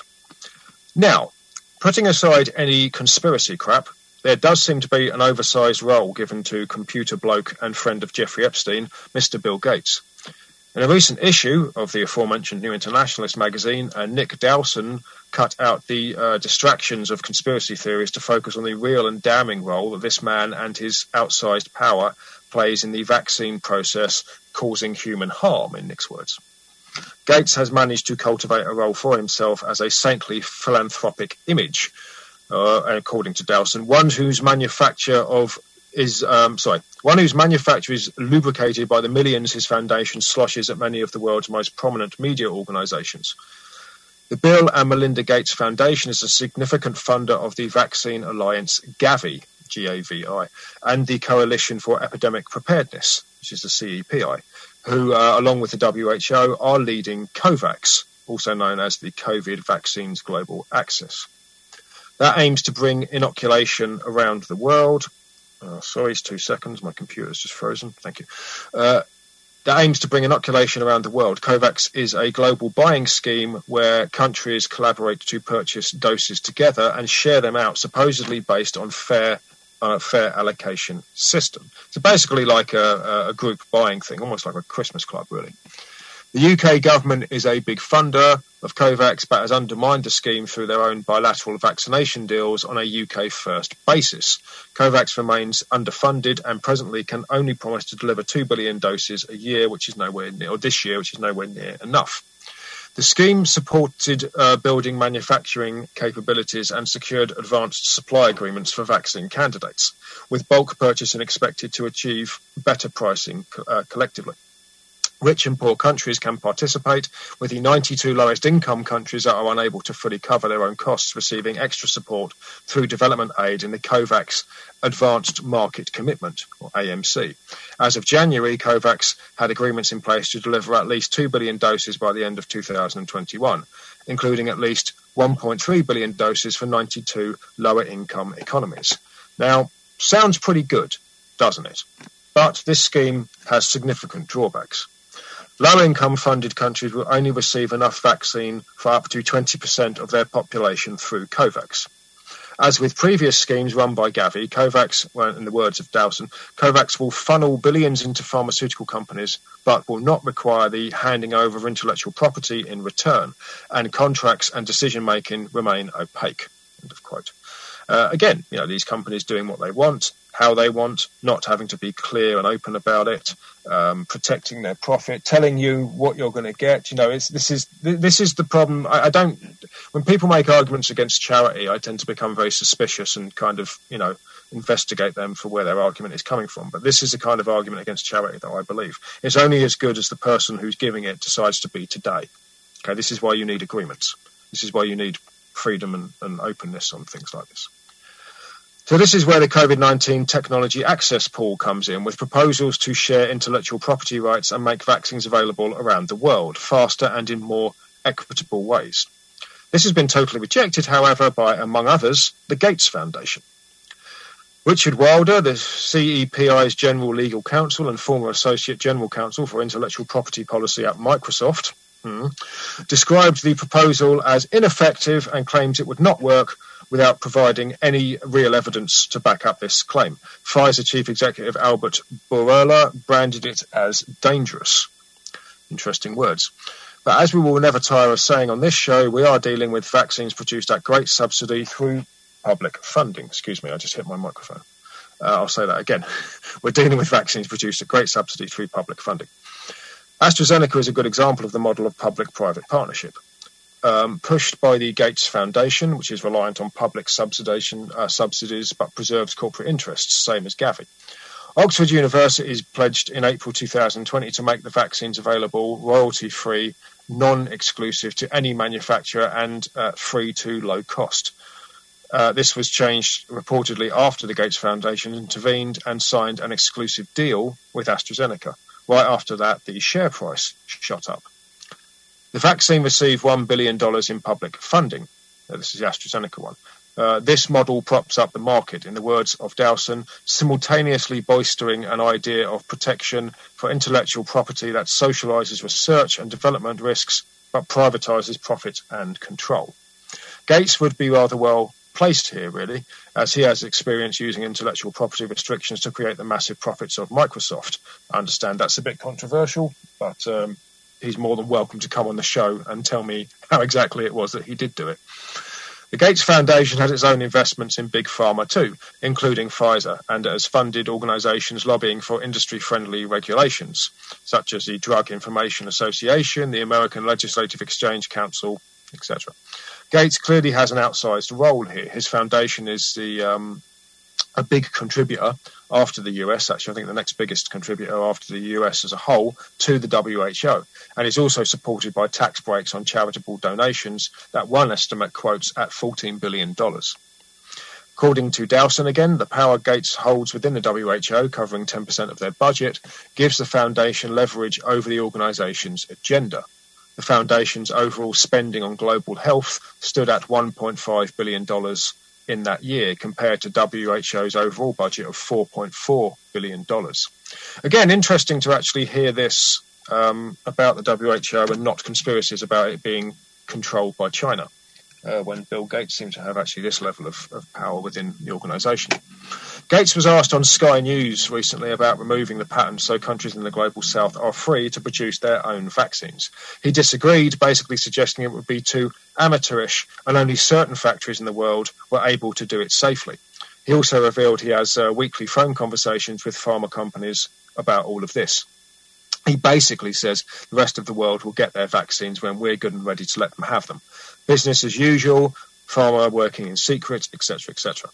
Now, putting aside any conspiracy crap, there does seem to be an oversized role given to computer bloke and friend of Jeffrey Epstein, Mister Bill Gates. In a recent issue of the aforementioned New Internationalist magazine, uh, Nick Dowson cut out the uh, distractions of conspiracy theories to focus on the real and damning role that this man and his outsized power plays in the vaccine process, causing human harm, in Nick's words. Gates has managed to cultivate a role for himself as a saintly philanthropic image, uh, according to Dowson, one whose manufacture of is um, sorry, one whose manufacture is lubricated by the millions his foundation sloshes at many of the world's most prominent media organisations. The Bill and Melinda Gates Foundation is a significant funder of the Vaccine Alliance Gavi, G A V I, and the Coalition for Epidemic Preparedness, which is the C E P I, who, uh, along with the W H O, are leading COVAX, also known as the COVID Vaccines Global Access. That aims to bring inoculation around the world. Uh, sorry, it's two seconds. My computer's just frozen. Thank you. Uh, that aims to bring inoculation around the world. COVAX is a global buying scheme where countries collaborate to purchase doses together and share them out, supposedly based on fair uh, fair allocation system. So basically like a, a group buying thing, almost like a Christmas club, really. The U K government is a big funder of COVAX, but has undermined the scheme through their own bilateral vaccination deals on a U K-first basis. COVAX remains underfunded and presently can only promise to deliver two billion doses a year, which is nowhere near, or this year, which is nowhere near enough. The scheme supported uh, building manufacturing capabilities and secured advanced supply agreements for vaccine candidates, with bulk purchasing expected to achieve better pricing uh, collectively. Rich and poor countries can participate, with the ninety-two lowest income countries that are unable to fully cover their own costs receiving extra support through development aid in the COVAX Advanced Market Commitment, or A M C. As of January, COVAX had agreements in place to deliver at least two billion doses by the end of two thousand twenty-one, including at least one point three billion doses for ninety-two lower income economies. Now, sounds pretty good, doesn't it? But this scheme has significant drawbacks. Low-income funded countries will only receive enough vaccine for up to twenty percent of their population through COVAX. As with previous schemes run by Gavi, COVAX, well, in the words of Dowson, COVAX will funnel billions into pharmaceutical companies, but will not require the handing over of intellectual property in return, and contracts and decision-making remain opaque. End of quote. Uh, again, you know, these companies doing what they want, how they want, not having to be clear and open about it, um, protecting their profit, telling you what you're going to get. You know, it's, this is this is the problem. I, I don't. When people make arguments against charity, I tend to become very suspicious and kind of, you know, investigate them for where their argument is coming from. But this is the kind of argument against charity that I believe. It's only as good as the person who's giving it decides to be today. Okay, this is why you need agreements. This is why you need freedom and, and openness on things like this. So this is where the COVID nineteen technology access pool comes in, with proposals to share intellectual property rights and make vaccines available around the world, faster and in more equitable ways. This has been totally rejected, however, by, among others, the Gates Foundation. Richard Wilder, the C E P I's General Legal Counsel and former Associate General Counsel for Intellectual Property Policy at Microsoft, hmm, described the proposal as ineffective and claims it would not work without providing any real evidence to back up this claim. Pfizer Chief Executive Albert Bourla branded it as dangerous. Interesting words. But as we will never tire of saying on this show, we are dealing with vaccines produced at great subsidy through public funding. Excuse me, I just hit my microphone. Uh, I'll say that again. We're dealing with vaccines produced at great subsidy through public funding. AstraZeneca is a good example of the model of public-private partnership. Um, pushed by the Gates Foundation, which is reliant on public subsidization, uh, subsidies but preserves corporate interests, same as Gavi. Oxford University is pledged in April two thousand twenty to make the vaccines available royalty-free, non-exclusive to any manufacturer and uh, free to low cost. Uh, this was changed reportedly after the Gates Foundation intervened and signed an exclusive deal with AstraZeneca. Right after that, the share price shot up. The vaccine received one billion dollars in public funding. Now, this is the AstraZeneca one. Uh, this model props up the market, in the words of Dowson, simultaneously bolstering an idea of protection for intellectual property that socializes research and development risks, but privatizes profit and control. Gates would be rather well placed here, really, as he has experience using intellectual property restrictions to create the massive profits of Microsoft. I understand that's a bit controversial, but um, he's more than welcome to come on the show and tell me how exactly it was that he did do it. The Gates Foundation has its own investments in big pharma too, including Pfizer, and has funded organisations lobbying for industry-friendly regulations, such as the Drug Information Association, the American Legislative Exchange Council, et cetera. Gates clearly has an outsized role here. His foundation is the um, a big contributor after the U S, actually I think the next biggest contributor after the U S as a whole, to the W H O. And is also supported by tax breaks on charitable donations that one estimate quotes at fourteen billion dollars. According to Dowson again, the power Gates holds within the W H O, covering ten percent of their budget, gives the foundation leverage over the organisation's agenda. The foundation's overall spending on global health stood at one point five billion dollars in that year, compared to W H O's overall budget of four point four billion dollars. Again, interesting to actually hear this um, about the W H O and not conspiracies about it being controlled by China, uh, when Bill Gates seemed to have actually this level of, of power within the organisation. Gates was asked on Sky News recently about removing the patent so countries in the global south are free to produce their own vaccines. He disagreed, basically suggesting it would be too amateurish and only certain factories in the world were able to do it safely. He also revealed he has uh, weekly phone conversations with pharma companies about all of this. He basically says the rest of the world will get their vaccines when we're good and ready to let them have them. Business as usual, pharma working in secret, et cetera, et cetera.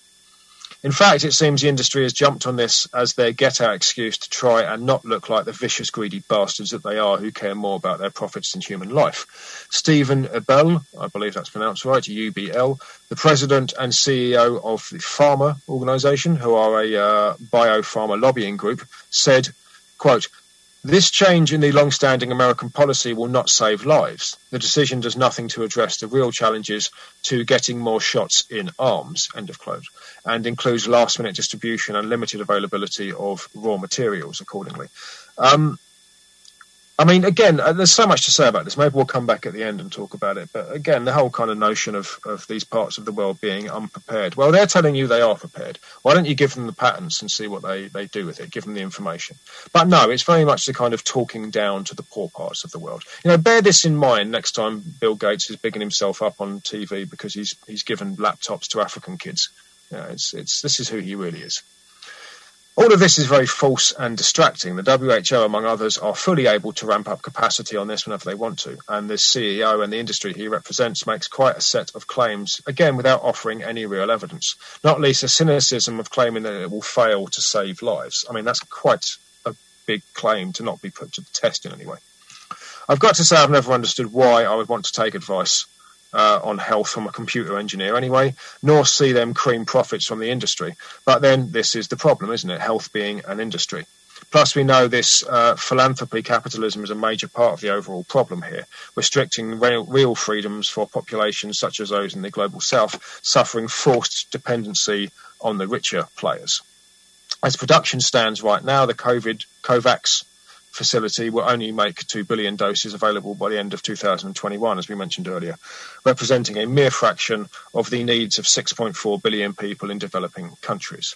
In fact, it seems the industry has jumped on this as their get-out excuse to try and not look like the vicious, greedy bastards that they are who care more about their profits than human life. Stephen Ubl, I believe that's pronounced right, U B L, the president and C E O of the Pharma organisation, who are a uh, biopharma lobbying group, said, quote, "This change in the long-standing American policy will not save lives. The decision does nothing to address the real challenges to getting more shots in arms," end of quote, and includes last-minute distribution and limited availability of raw materials accordingly. Um, I mean, again, there's so much to say about this. Maybe we'll come back at the end and talk about it. But again, the whole kind of notion of, of these parts of the world being unprepared. Well, they're telling you they are prepared. Why don't you give them the patents and see what they, they do with it, give them the information? But no, it's very much the kind of talking down to the poor parts of the world. You know, bear this in mind next time Bill Gates is bigging himself up on T V because he's he's given laptops to African kids. You know, it's it's this is who he really is. All of this is very false and distracting. The W H O, among others, are fully able to ramp up capacity on this whenever they want to. And this C E O and the industry he represents makes quite a set of claims, again, without offering any real evidence. Not least the cynicism of claiming that it will fail to save lives. I mean, that's quite a big claim to not be put to the test in any way. I've got to say I've never understood why I would want to take advice Uh, on health from a computer engineer anyway, nor see them cream profits from the industry. But then this is the problem, isn't it? Health being an industry. Plus, we know this uh, philanthropy capitalism is a major part of the overall problem here, restricting real, real freedoms for populations such as those in the global south, suffering forced dependency on the richer players. As production stands right now, the COVID COVAX facility will only make two billion doses available by the end of two thousand twenty-one, as we mentioned earlier, representing a mere fraction of the needs of six point four billion people in developing countries.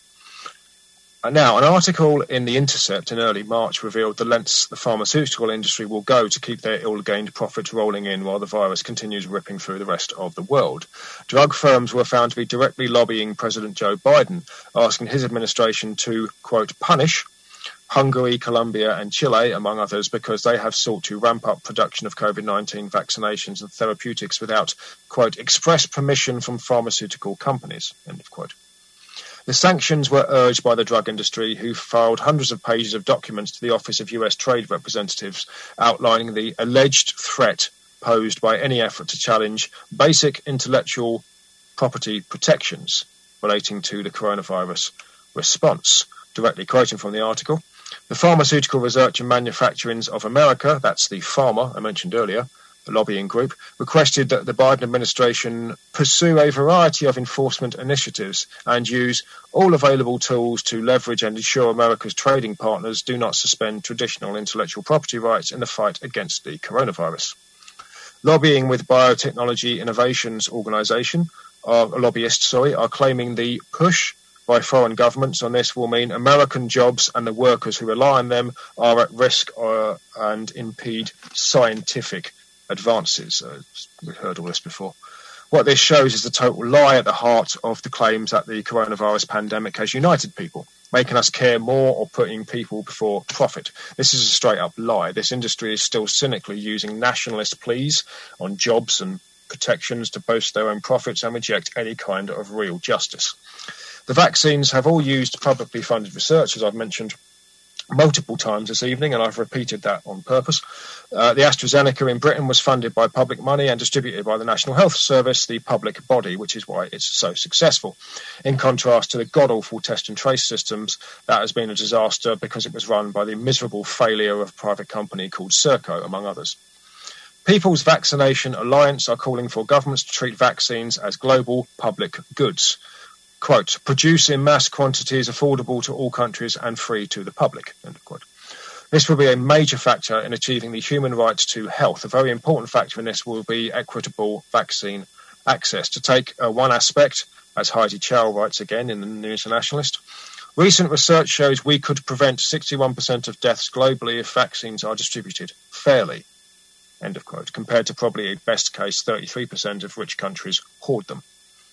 And now, an article in The Intercept in early March revealed the lengths the pharmaceutical industry will go to keep their ill-gained profits rolling in while the virus continues ripping through the rest of the world. Drug firms were found to be directly lobbying President Joe Biden, asking his administration to, quote, punish Hungary, Colombia and Chile, among others, because they have sought to ramp up production of COVID nineteen vaccinations and therapeutics without, quote, express permission from pharmaceutical companies, end of quote. The sanctions were urged by the drug industry, who filed hundreds of pages of documents to the Office of U S Trade Representatives outlining the alleged threat posed by any effort to challenge basic intellectual property protections relating to the coronavirus response. Directly quoting from the article, the Pharmaceutical Research and Manufacturings of America, that's the PhRMA I mentioned earlier, the lobbying group, requested that the Biden administration pursue a variety of enforcement initiatives and use all available tools to leverage and ensure America's trading partners do not suspend traditional intellectual property rights in the fight against the coronavirus. Lobbying with Biotechnology Innovations Organization, uh, lobbyists, sorry, are claiming the push by foreign governments on this will mean American jobs and the workers who rely on them are at risk uh, and impede scientific advances. Uh, we've heard all this before. What this shows is the total lie at the heart of the claims that the coronavirus pandemic has united people, making us care more or putting people before profit. This is a straight-up lie. This industry is still cynically using nationalist pleas on jobs and protections to boast their own profits and reject any kind of real justice. The vaccines have all used publicly funded research, as I've mentioned multiple times this evening, and I've repeated that on purpose. Uh, the AstraZeneca in Britain was funded by public money and distributed by the National Health Service, the public body, which is why it's so successful. In contrast to the god-awful test and trace systems, that has been a disaster because it was run by the miserable failure of a private company called Serco, among others. People's Vaccination Alliance are calling for governments to treat vaccines as global public goods. Quote, produce in mass quantities affordable to all countries and free to the public, end of quote. This will be a major factor in achieving the human right to health. A very important factor in this will be equitable vaccine access. To take uh, one aspect, as Heidi Chow writes again in the New Internationalist, recent research shows we could prevent sixty-one percent of deaths globally if vaccines are distributed fairly, end of quote, compared to probably a best case thirty-three percent of rich countries hoard them.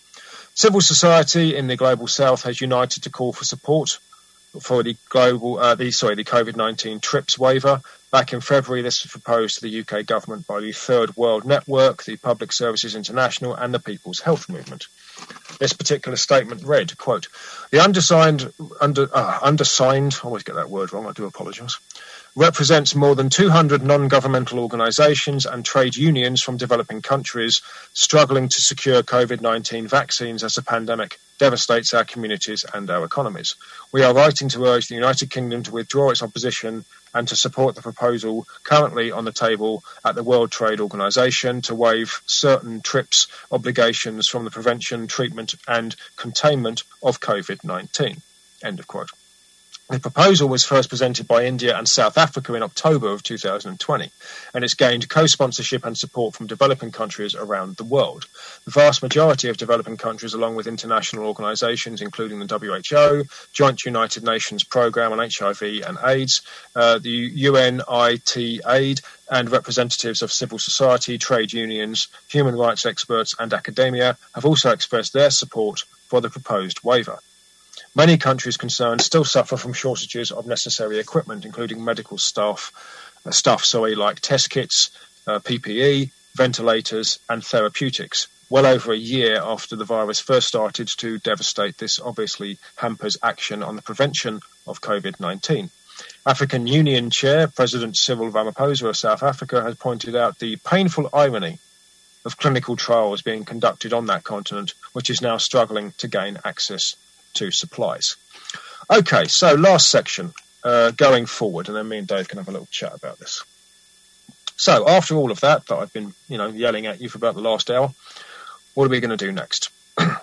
Civil society in the global south has united to call for support for the global, uh, the sorry, the COVID nineteen TRIPS waiver. Back in February, this was proposed to the U K government by the Third World Network, the Public Services International, and the People's Health Movement. This particular statement read, quote, the undersigned, under, uh, undersigned, I always get that word wrong, I do apologise, represents more than two hundred non-governmental organisations and trade unions from developing countries struggling to secure COVID nineteen vaccines as the pandemic devastates our communities and our economies. We are writing to urge the United Kingdom to withdraw its opposition and to support the proposal currently on the table at the World Trade Organization to waive certain TRIPS obligations from the prevention, treatment and containment of COVID nineteen. End of quote. The proposal was first presented by India and South Africa in October of two thousand twenty, and it's gained co-sponsorship and support from developing countries around the world. The vast majority of developing countries, along with international organisations, including the W H O, Joint United Nations Programme on H I V and AIDS, uh, the U N I T Aid, and representatives of civil society, trade unions, human rights experts and academia have also expressed their support for the proposed waiver. Many countries concerned still suffer from shortages of necessary equipment, including medical staff, uh, stuff sorry, like test kits, uh, P P E, ventilators and therapeutics. Well over a year after the virus first started to devastate, this obviously hampers action on the prevention of COVID nineteen. African Union Chair, President Cyril Ramaphosa of South Africa, has pointed out the painful irony of clinical trials being conducted on that continent, which is now struggling to gain access to supplies. Okay, so last section, uh, going forward, and then me and Dave can have a little chat about this. So, after all of that, that I've been, you know, yelling at you for about the last hour, what are we going to do next?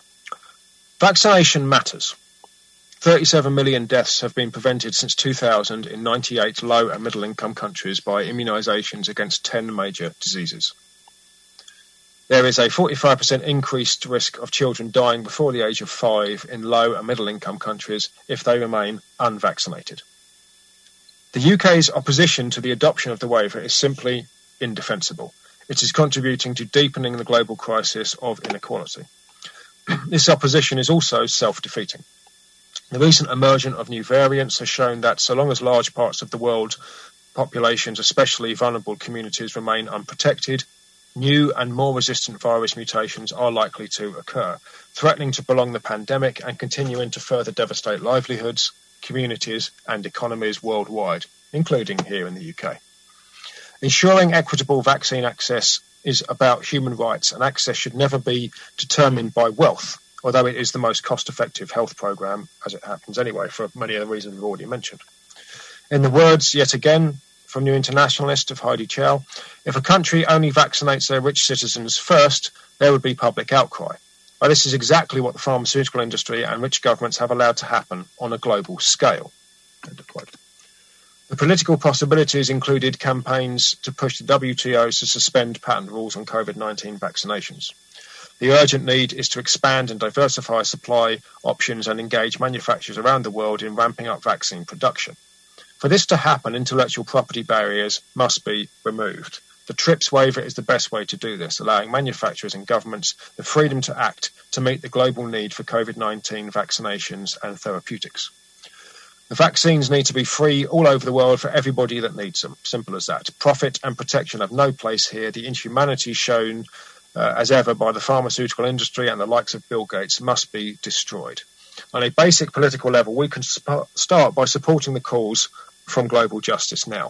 Vaccination matters. thirty-seven million deaths have been prevented since two thousand in ninety-eight low and middle income countries by immunisations against ten major diseases. There is a forty-five percent increased risk of children dying before the age of five in low and middle income countries if they remain unvaccinated. The U K's opposition to the adoption of the waiver is simply indefensible. It is contributing to deepening the global crisis of inequality. This opposition is also self-defeating. The recent emergence of new variants has shown that so long as large parts of the world populations, especially vulnerable communities, remain unprotected, new and more resistant virus mutations are likely to occur, threatening to prolong the pandemic and continuing to further devastate livelihoods, communities and economies worldwide, including here in the U K. Ensuring equitable vaccine access is about human rights, and access should never be determined by wealth, although it is the most cost-effective health programme, as it happens anyway, for many of the reasons we've already mentioned. In the words, yet again, from New Internationalist of Heidi Chow, if a country only vaccinates their rich citizens first, there would be public outcry. Well, this is exactly what the pharmaceutical industry and rich governments have allowed to happen on a global scale. End of quote. The political possibilities included campaigns to push the W T O to suspend patent rules on COVID nineteen vaccinations. The urgent need is to expand and diversify supply options and engage manufacturers around the world in ramping up vaccine production. For this to happen, intellectual property barriers must be removed. The TRIPS waiver is the best way to do this, allowing manufacturers and governments the freedom to act to meet the global need for COVID nineteen vaccinations and therapeutics. The vaccines need to be free all over the world for everybody that needs them. Simple as that. Profit and protection have no place here. The inhumanity shown uh, as ever by the pharmaceutical industry and the likes of Bill Gates must be destroyed. On a basic political level, we can sp- start by supporting the cause from Global Justice Now.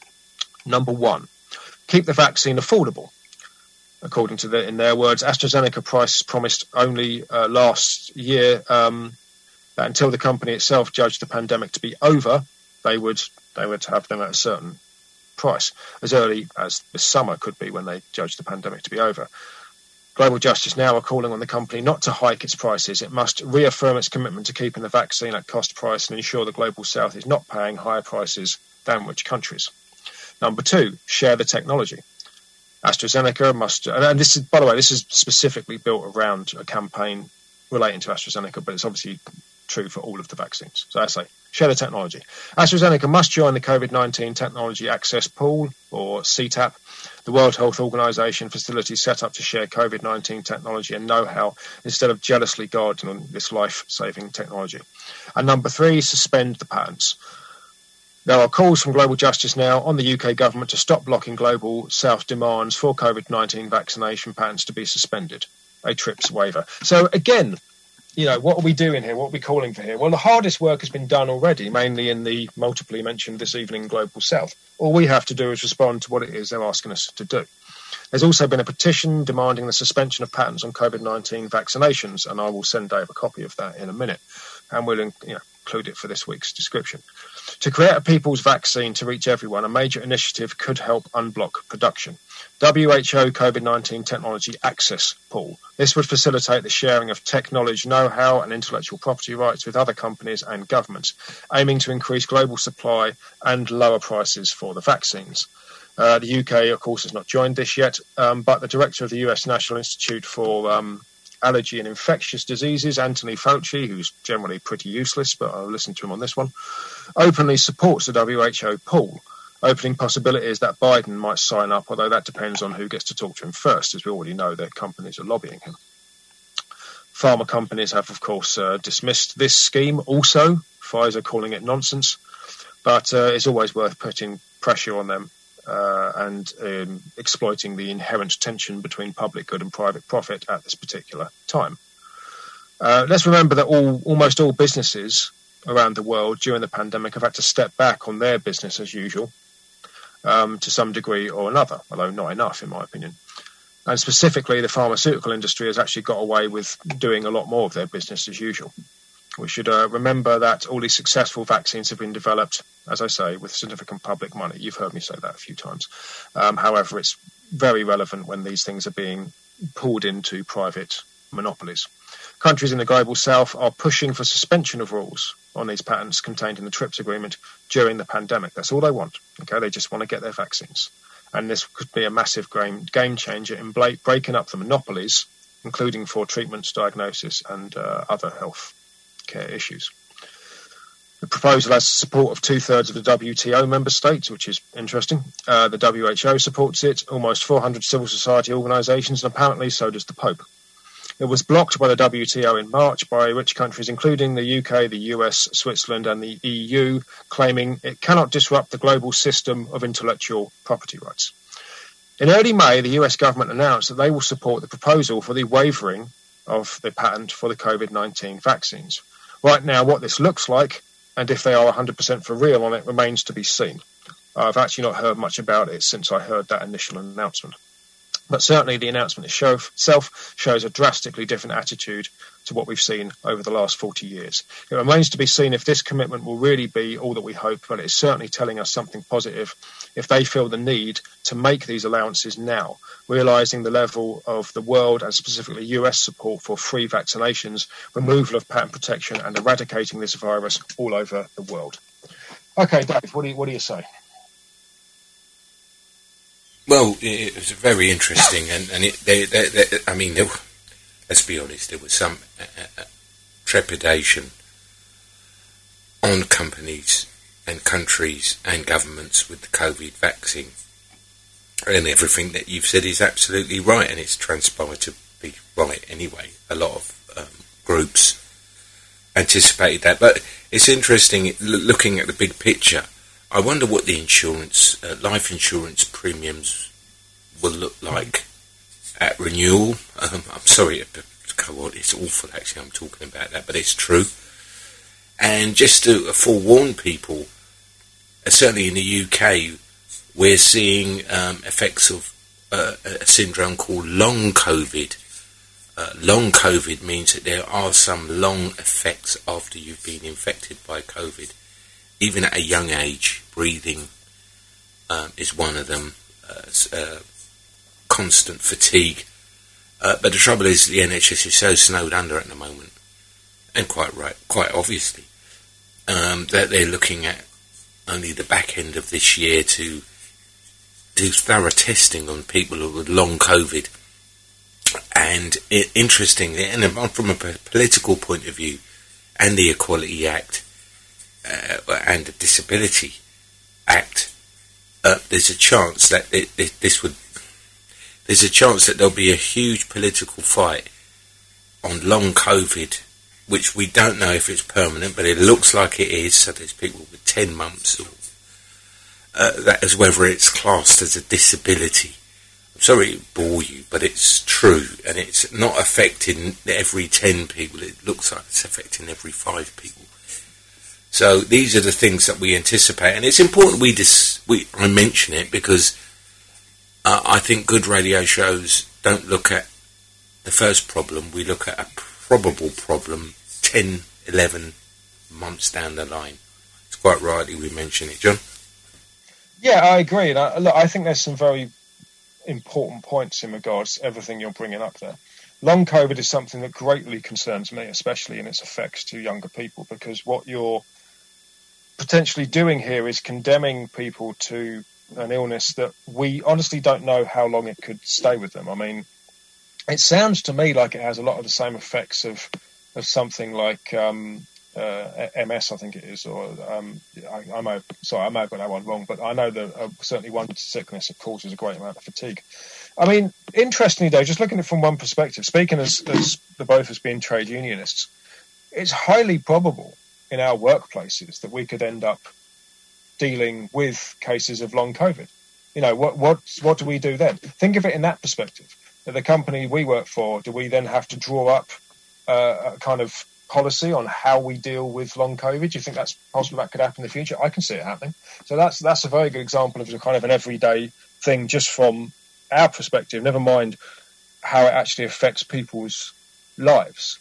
Number one, keep the vaccine affordable. According to the, in their words, AstraZeneca price promised only uh, last year um, that until the company itself judged the pandemic to be over, they would they would have them at a certain price, as early as this summer could be when they judged the pandemic to be over. Global Justice Now are calling on the company not to hike its prices. It must reaffirm its commitment to keeping the vaccine at cost price and ensure the Global South is not paying higher prices than rich countries. Number two, share the technology. AstraZeneca must, and this is, by the way, this is specifically built around a campaign relating to AstraZeneca, but it's obviously true for all of the vaccines. So I say, share the technology. AstraZeneca must join the COVID nineteen Technology Access Pool, or C TAP, the World Health Organization facility set up to share COVID nineteen technology and know-how instead of jealously guarding this life-saving technology. And number three, suspend the patents. There are calls from Global Justice Now on the U K government to stop blocking Global South demands for COVID nineteen vaccination patents to be suspended, a TRIPS waiver. So again, you know, what are we doing here? What are we calling for here? Well, the hardest work has been done already, mainly in the multiply mentioned this evening Global South. All we have to do is respond to what it is they're asking us to do. There's also been a petition demanding the suspension of patents on COVID nineteen vaccinations, and I will send Dave a copy of that in a minute, and we'll you know, include it for this week's description. To create a people's vaccine to reach everyone, a major initiative could help unblock production. W H O COVID nineteen Technology Access Pool. This would facilitate the sharing of tech knowledge, know-how and intellectual property rights with other companies and governments, aiming to increase global supply and lower prices for the vaccines. Uh, the U K, of course, has not joined this yet, um, but the director of the U S National Institute for um, Allergy and Infectious Diseases, Anthony Fauci, who's generally pretty useless, but I'll listen to him on this one, openly supports the W H O pool, opening possibilities that Biden might sign up, although that depends on who gets to talk to him first, as we already know their companies are lobbying him. Pharma companies have, of course, uh, dismissed this scheme also, Pfizer calling it nonsense, but uh, it's always worth putting pressure on them uh, and um, exploiting the inherent tension between public good and private profit at this particular time. Uh, let's remember that all, almost all businesses around the world during the pandemic have had to step back on their business as usual um, to some degree or another, although not enough in my opinion. And specifically, the pharmaceutical industry has actually got away with doing a lot more of their business as usual. We should uh, remember that all these successful vaccines have been developed, as I say, with significant public money. You've heard me say that a few times. Um, however, it's very relevant when these things are being pulled into private monopolies. Countries in the global south are pushing for suspension of rules on these patents contained in the TRIPS agreement during the pandemic. That's all they want. Okay, they just want to get their vaccines. And this could be a massive game, game changer in bla- breaking up the monopolies, including for treatments, diagnosis, and uh, other health care issues. The proposal has support of two-thirds of the W T O member states, which is interesting. Uh, the W H O supports it, almost four hundred civil society organisations, and apparently so does the Pope. It was blocked by the W T O in March by rich countries, including the U K, the U S, Switzerland, and the E U, claiming it cannot disrupt the global system of intellectual property rights. In early May, the U S government announced that they will support the proposal for the waiving of the patent for the COVID nineteen vaccines. Right now, what this looks like, and if they are one hundred percent for real on it, remains to be seen. I've actually not heard much about it since I heard that initial announcement. But certainly the announcement itself shows a drastically different attitude to what we've seen over the last forty years. It remains to be seen if this commitment will really be all that we hope, but it's certainly telling us something positive if they feel the need to make these allowances now, realising the level of the world and specifically U S support for free vaccinations, removal of patent protection and eradicating this virus all over the world. Okay, Dave, what do you, what do you say? Well, it was very interesting, and, and it, they, they, they, I mean, there, let's be honest, there was some uh, uh, trepidation on companies and countries and governments with the COVID vaccine. And everything that you've said is absolutely right, and it's transpired to be right anyway. A lot of um, groups anticipated that. But it's interesting, looking at the big picture, I wonder what the insurance, uh, life insurance premiums will look like at renewal. Um, I'm sorry to go on, it's awful actually I'm talking about that, but it's true. And just to forewarn people, uh, certainly in the U K, we're seeing um, effects of uh, a syndrome called long COVID. Uh, long COVID means that there are some long effects after you've been infected by COVID. Even at a young age, breathing um, is one of them, uh, uh, constant fatigue. Uh, but the trouble is the N H S is so snowed under at the moment, and quite right, quite obviously, um, that they're looking at only the back end of this year to do thorough testing on people with long COVID. And it, interestingly, and from a political point of view, and the Equality Act, Uh, and the Disability Act, uh, there's a chance that it, it, this would, there's a chance that there'll be a huge political fight on long COVID, which we don't know if it's permanent, but it looks like it is. So there's people with ten months, or, uh, that is whether it's classed as a disability. I'm sorry to bore you, but it's true, and it's not affecting every ten people. It looks like it's affecting every five people. So these are the things that we anticipate, and it's important we dis- we I mention it because uh, I think good radio shows don't look at the first problem. We look at a probable problem ten, eleven months down the line. It's quite rightly we mention it, John. Yeah, I agree. And I, look, I think there's some very important points in regards to everything you're bringing up there. Long COVID is something that greatly concerns me, especially in its effects to younger people, because what you're potentially doing here is condemning people to an illness that we honestly don't know how long it could stay with them. I mean, it sounds to me like it has a lot of the same effects of of something like um, uh, M S, I think it is, or um, I, I may have, sorry, I may have got that one wrong, but I know that uh, certainly one sickness that causes a great amount of fatigue. I mean, interestingly though, just looking at it from one perspective, speaking as, as the both as being trade unionists, it's highly probable in our workplaces that we could end up dealing with cases of long COVID. You know, what what what do we do then? Think of it in that perspective. At the company we work for, do we then have to draw up uh, a kind of policy on how we deal with long COVID? Do you think that's possible that could happen in the future? I can see it happening. So that's that's a very good example of a kind of an everyday thing just from our perspective, never mind how it actually affects people's lives.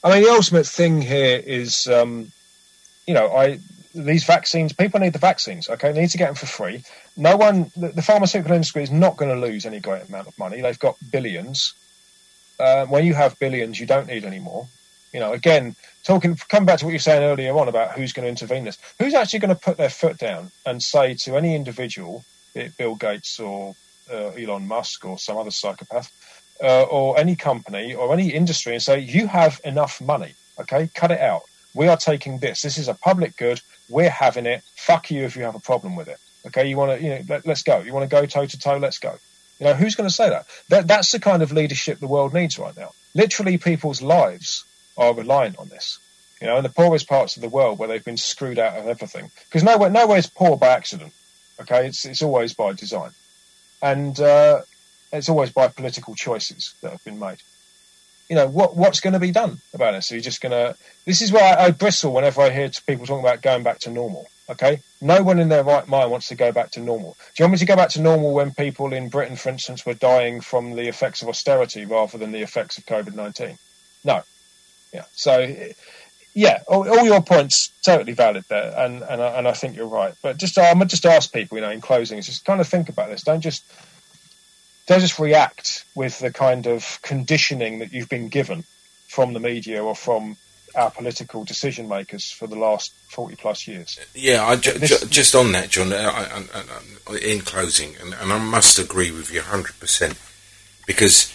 I mean, the ultimate thing here is, um, you know, I these vaccines, people need the vaccines, okay? They need to get them for free. No one, the, the pharmaceutical industry is not going to lose any great amount of money. They've got billions. Uh, when you have billions, you don't need any more. You know, again, talking, come back to what you were saying earlier on about who's going to intervene in this. Who's actually going to put their foot down and say to any individual, be it Bill Gates or uh, Elon Musk or some other psychopath, uh, or any company or any industry, and say, you have enough money, okay, cut it out. We are taking this. This is a public good. We're having it. Fuck you if you have a problem with it. Okay, you want to, you know, let, let's go. You want to go toe to toe? Let's go. You know, who's going to say that? that? That's the kind of leadership the world needs right now. Literally, people's lives are reliant on this. You know, in the poorest parts of the world where they've been screwed out of everything, because nowhere, nowhere's poor by accident. Okay, it's it's always by design, and uh, it's always by political choices that have been made. You know, what what's going to be done about this? Are you just going to... This is why I, I bristle whenever I hear people talking about going back to normal, okay? No one in their right mind wants to go back to normal. Do you want me to go back to normal when people in Britain, for instance, were dying from the effects of austerity rather than the effects of COVID nineteen? No. Yeah. So, yeah, all, all your points totally valid there, and and I, and I think you're right. But just I'm gonna just ask people, you know, in closing, is just kind of think about this. Don't just... Don't just react with the kind of conditioning that you've been given from the media or from our political decision makers for the last forty plus years. Yeah, I ju- this, ju- just on that, John, I, I, I, in closing, and, and I must agree with you one hundred percent, because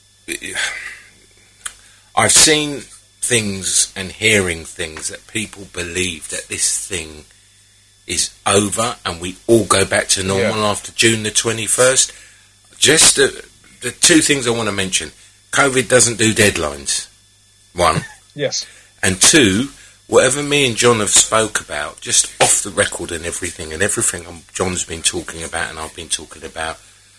I've seen things and hearing things that people believe that this thing is over and we all go back to normal yeah. after June the twenty-first. Just the, the two things I want to mention. COVID doesn't do deadlines, one. Yes. And two, whatever me and John have spoke about, just off the record and everything, and everything John's been talking about and I've been talking about,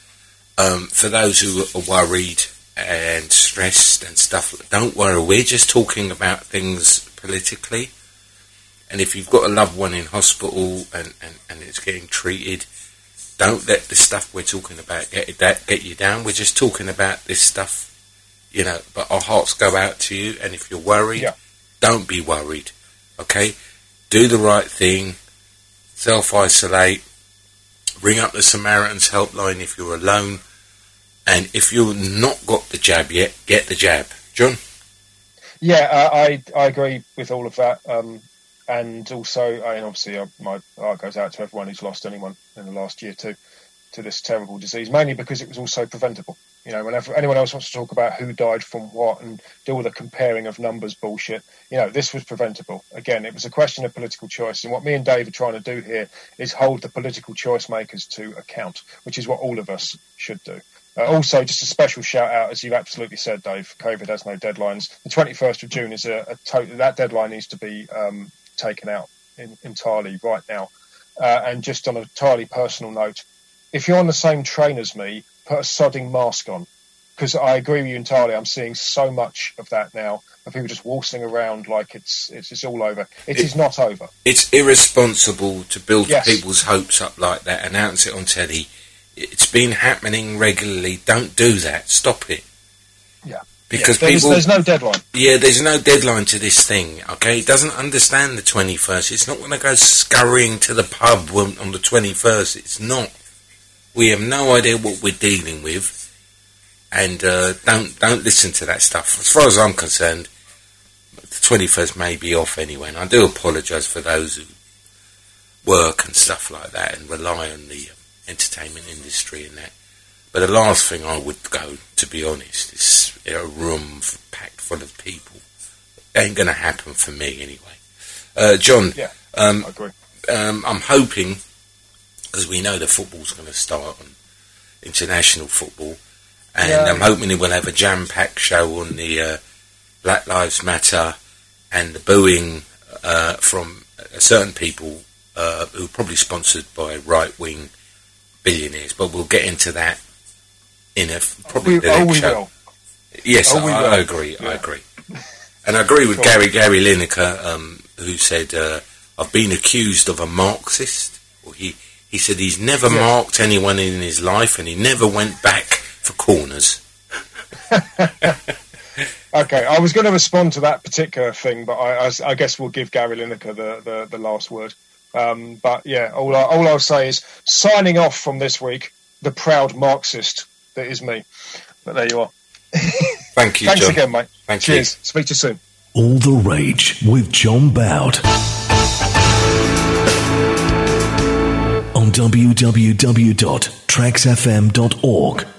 um, for those who are worried and stressed and stuff, don't worry, we're just talking about things politically. And if you've got a loved one in hospital and, and, and it's getting treated, don't let the stuff we're talking about get that get you down. We're just talking about this stuff, you know, but our hearts go out to you, and if you're worried, yeah. don't be worried, okay? Do the right thing, self-isolate, ring up the Samaritan's helpline if you're alone, and if you've not got the jab yet, get the jab. John? Yeah, uh, I I agree with all of that. Um, And also, I mean, obviously, uh, my heart goes out to everyone who's lost anyone in the last year to to this terrible disease, mainly because it was also preventable. You know, whenever anyone else wants to talk about who died from what and do all the comparing of numbers bullshit, you know, this was preventable. Again, it was a question of political choice. And what me and Dave are trying to do here is hold the political choice makers to account, which is what all of us should do. Uh, also, just a special shout out, as you've absolutely said, Dave, COVID has no deadlines. The twenty-first of June is a, a total, that deadline needs to be um, taken out in, entirely right now. Uh, and just on a entirely personal note, if you're on the same train as me, put a sodding mask on, because I agree with you entirely. I'm seeing so much of that now, of people just waltzing around like it's it's, it's all over. It, it is not over. It's irresponsible to build yes. people's hopes up like that, announce it on telly. It's been happening regularly. Don't do that. Stop it. Yeah. Because yeah, there's, people, there's no deadline. Yeah, there's no deadline to this thing, okay? It doesn't understand the twenty-first. It's not going to go scurrying to the pub on the twenty-first. It's not. We have no idea what we're dealing with, and uh, don't don't listen to that stuff. As far as I'm concerned, the twenty-first may be off anyway, and I do apologise for those who work and stuff like that and rely on the entertainment industry and that. But the last thing I would go, to be honest, is in a room packed full of people. It ain't going to happen for me anyway. Uh, John, yeah, um, I agree. Um, I'm hoping, because we know the football's going to start on international football, and yeah. I'm hoping it will have a jam-packed show on the uh, Black Lives Matter and the booing uh, from certain people uh, who are probably sponsored by right-wing billionaires, but we'll get into that in a probably we, the next oh, we show. Will. Yes, oh, I, I agree. Yeah. I agree, and I agree with Gary Gary Lineker, um, who said, uh, "I've been accused of a Marxist." Or he he said he's never yeah. marked anyone in his life, and he never went back for corners. I Okay, I was going to respond to that particular thing, but I, I, I guess we'll give Gary Lineker the, the, the last word. Um, but yeah, all, I, all I'll say is signing off from this week, the proud Marxist that is me. But there you are. Thank you, Thanks John. again, mate. Thank Cheers. you. Speak to you soon. All the Rage with John Boud on w w w dot tracks f m dot org.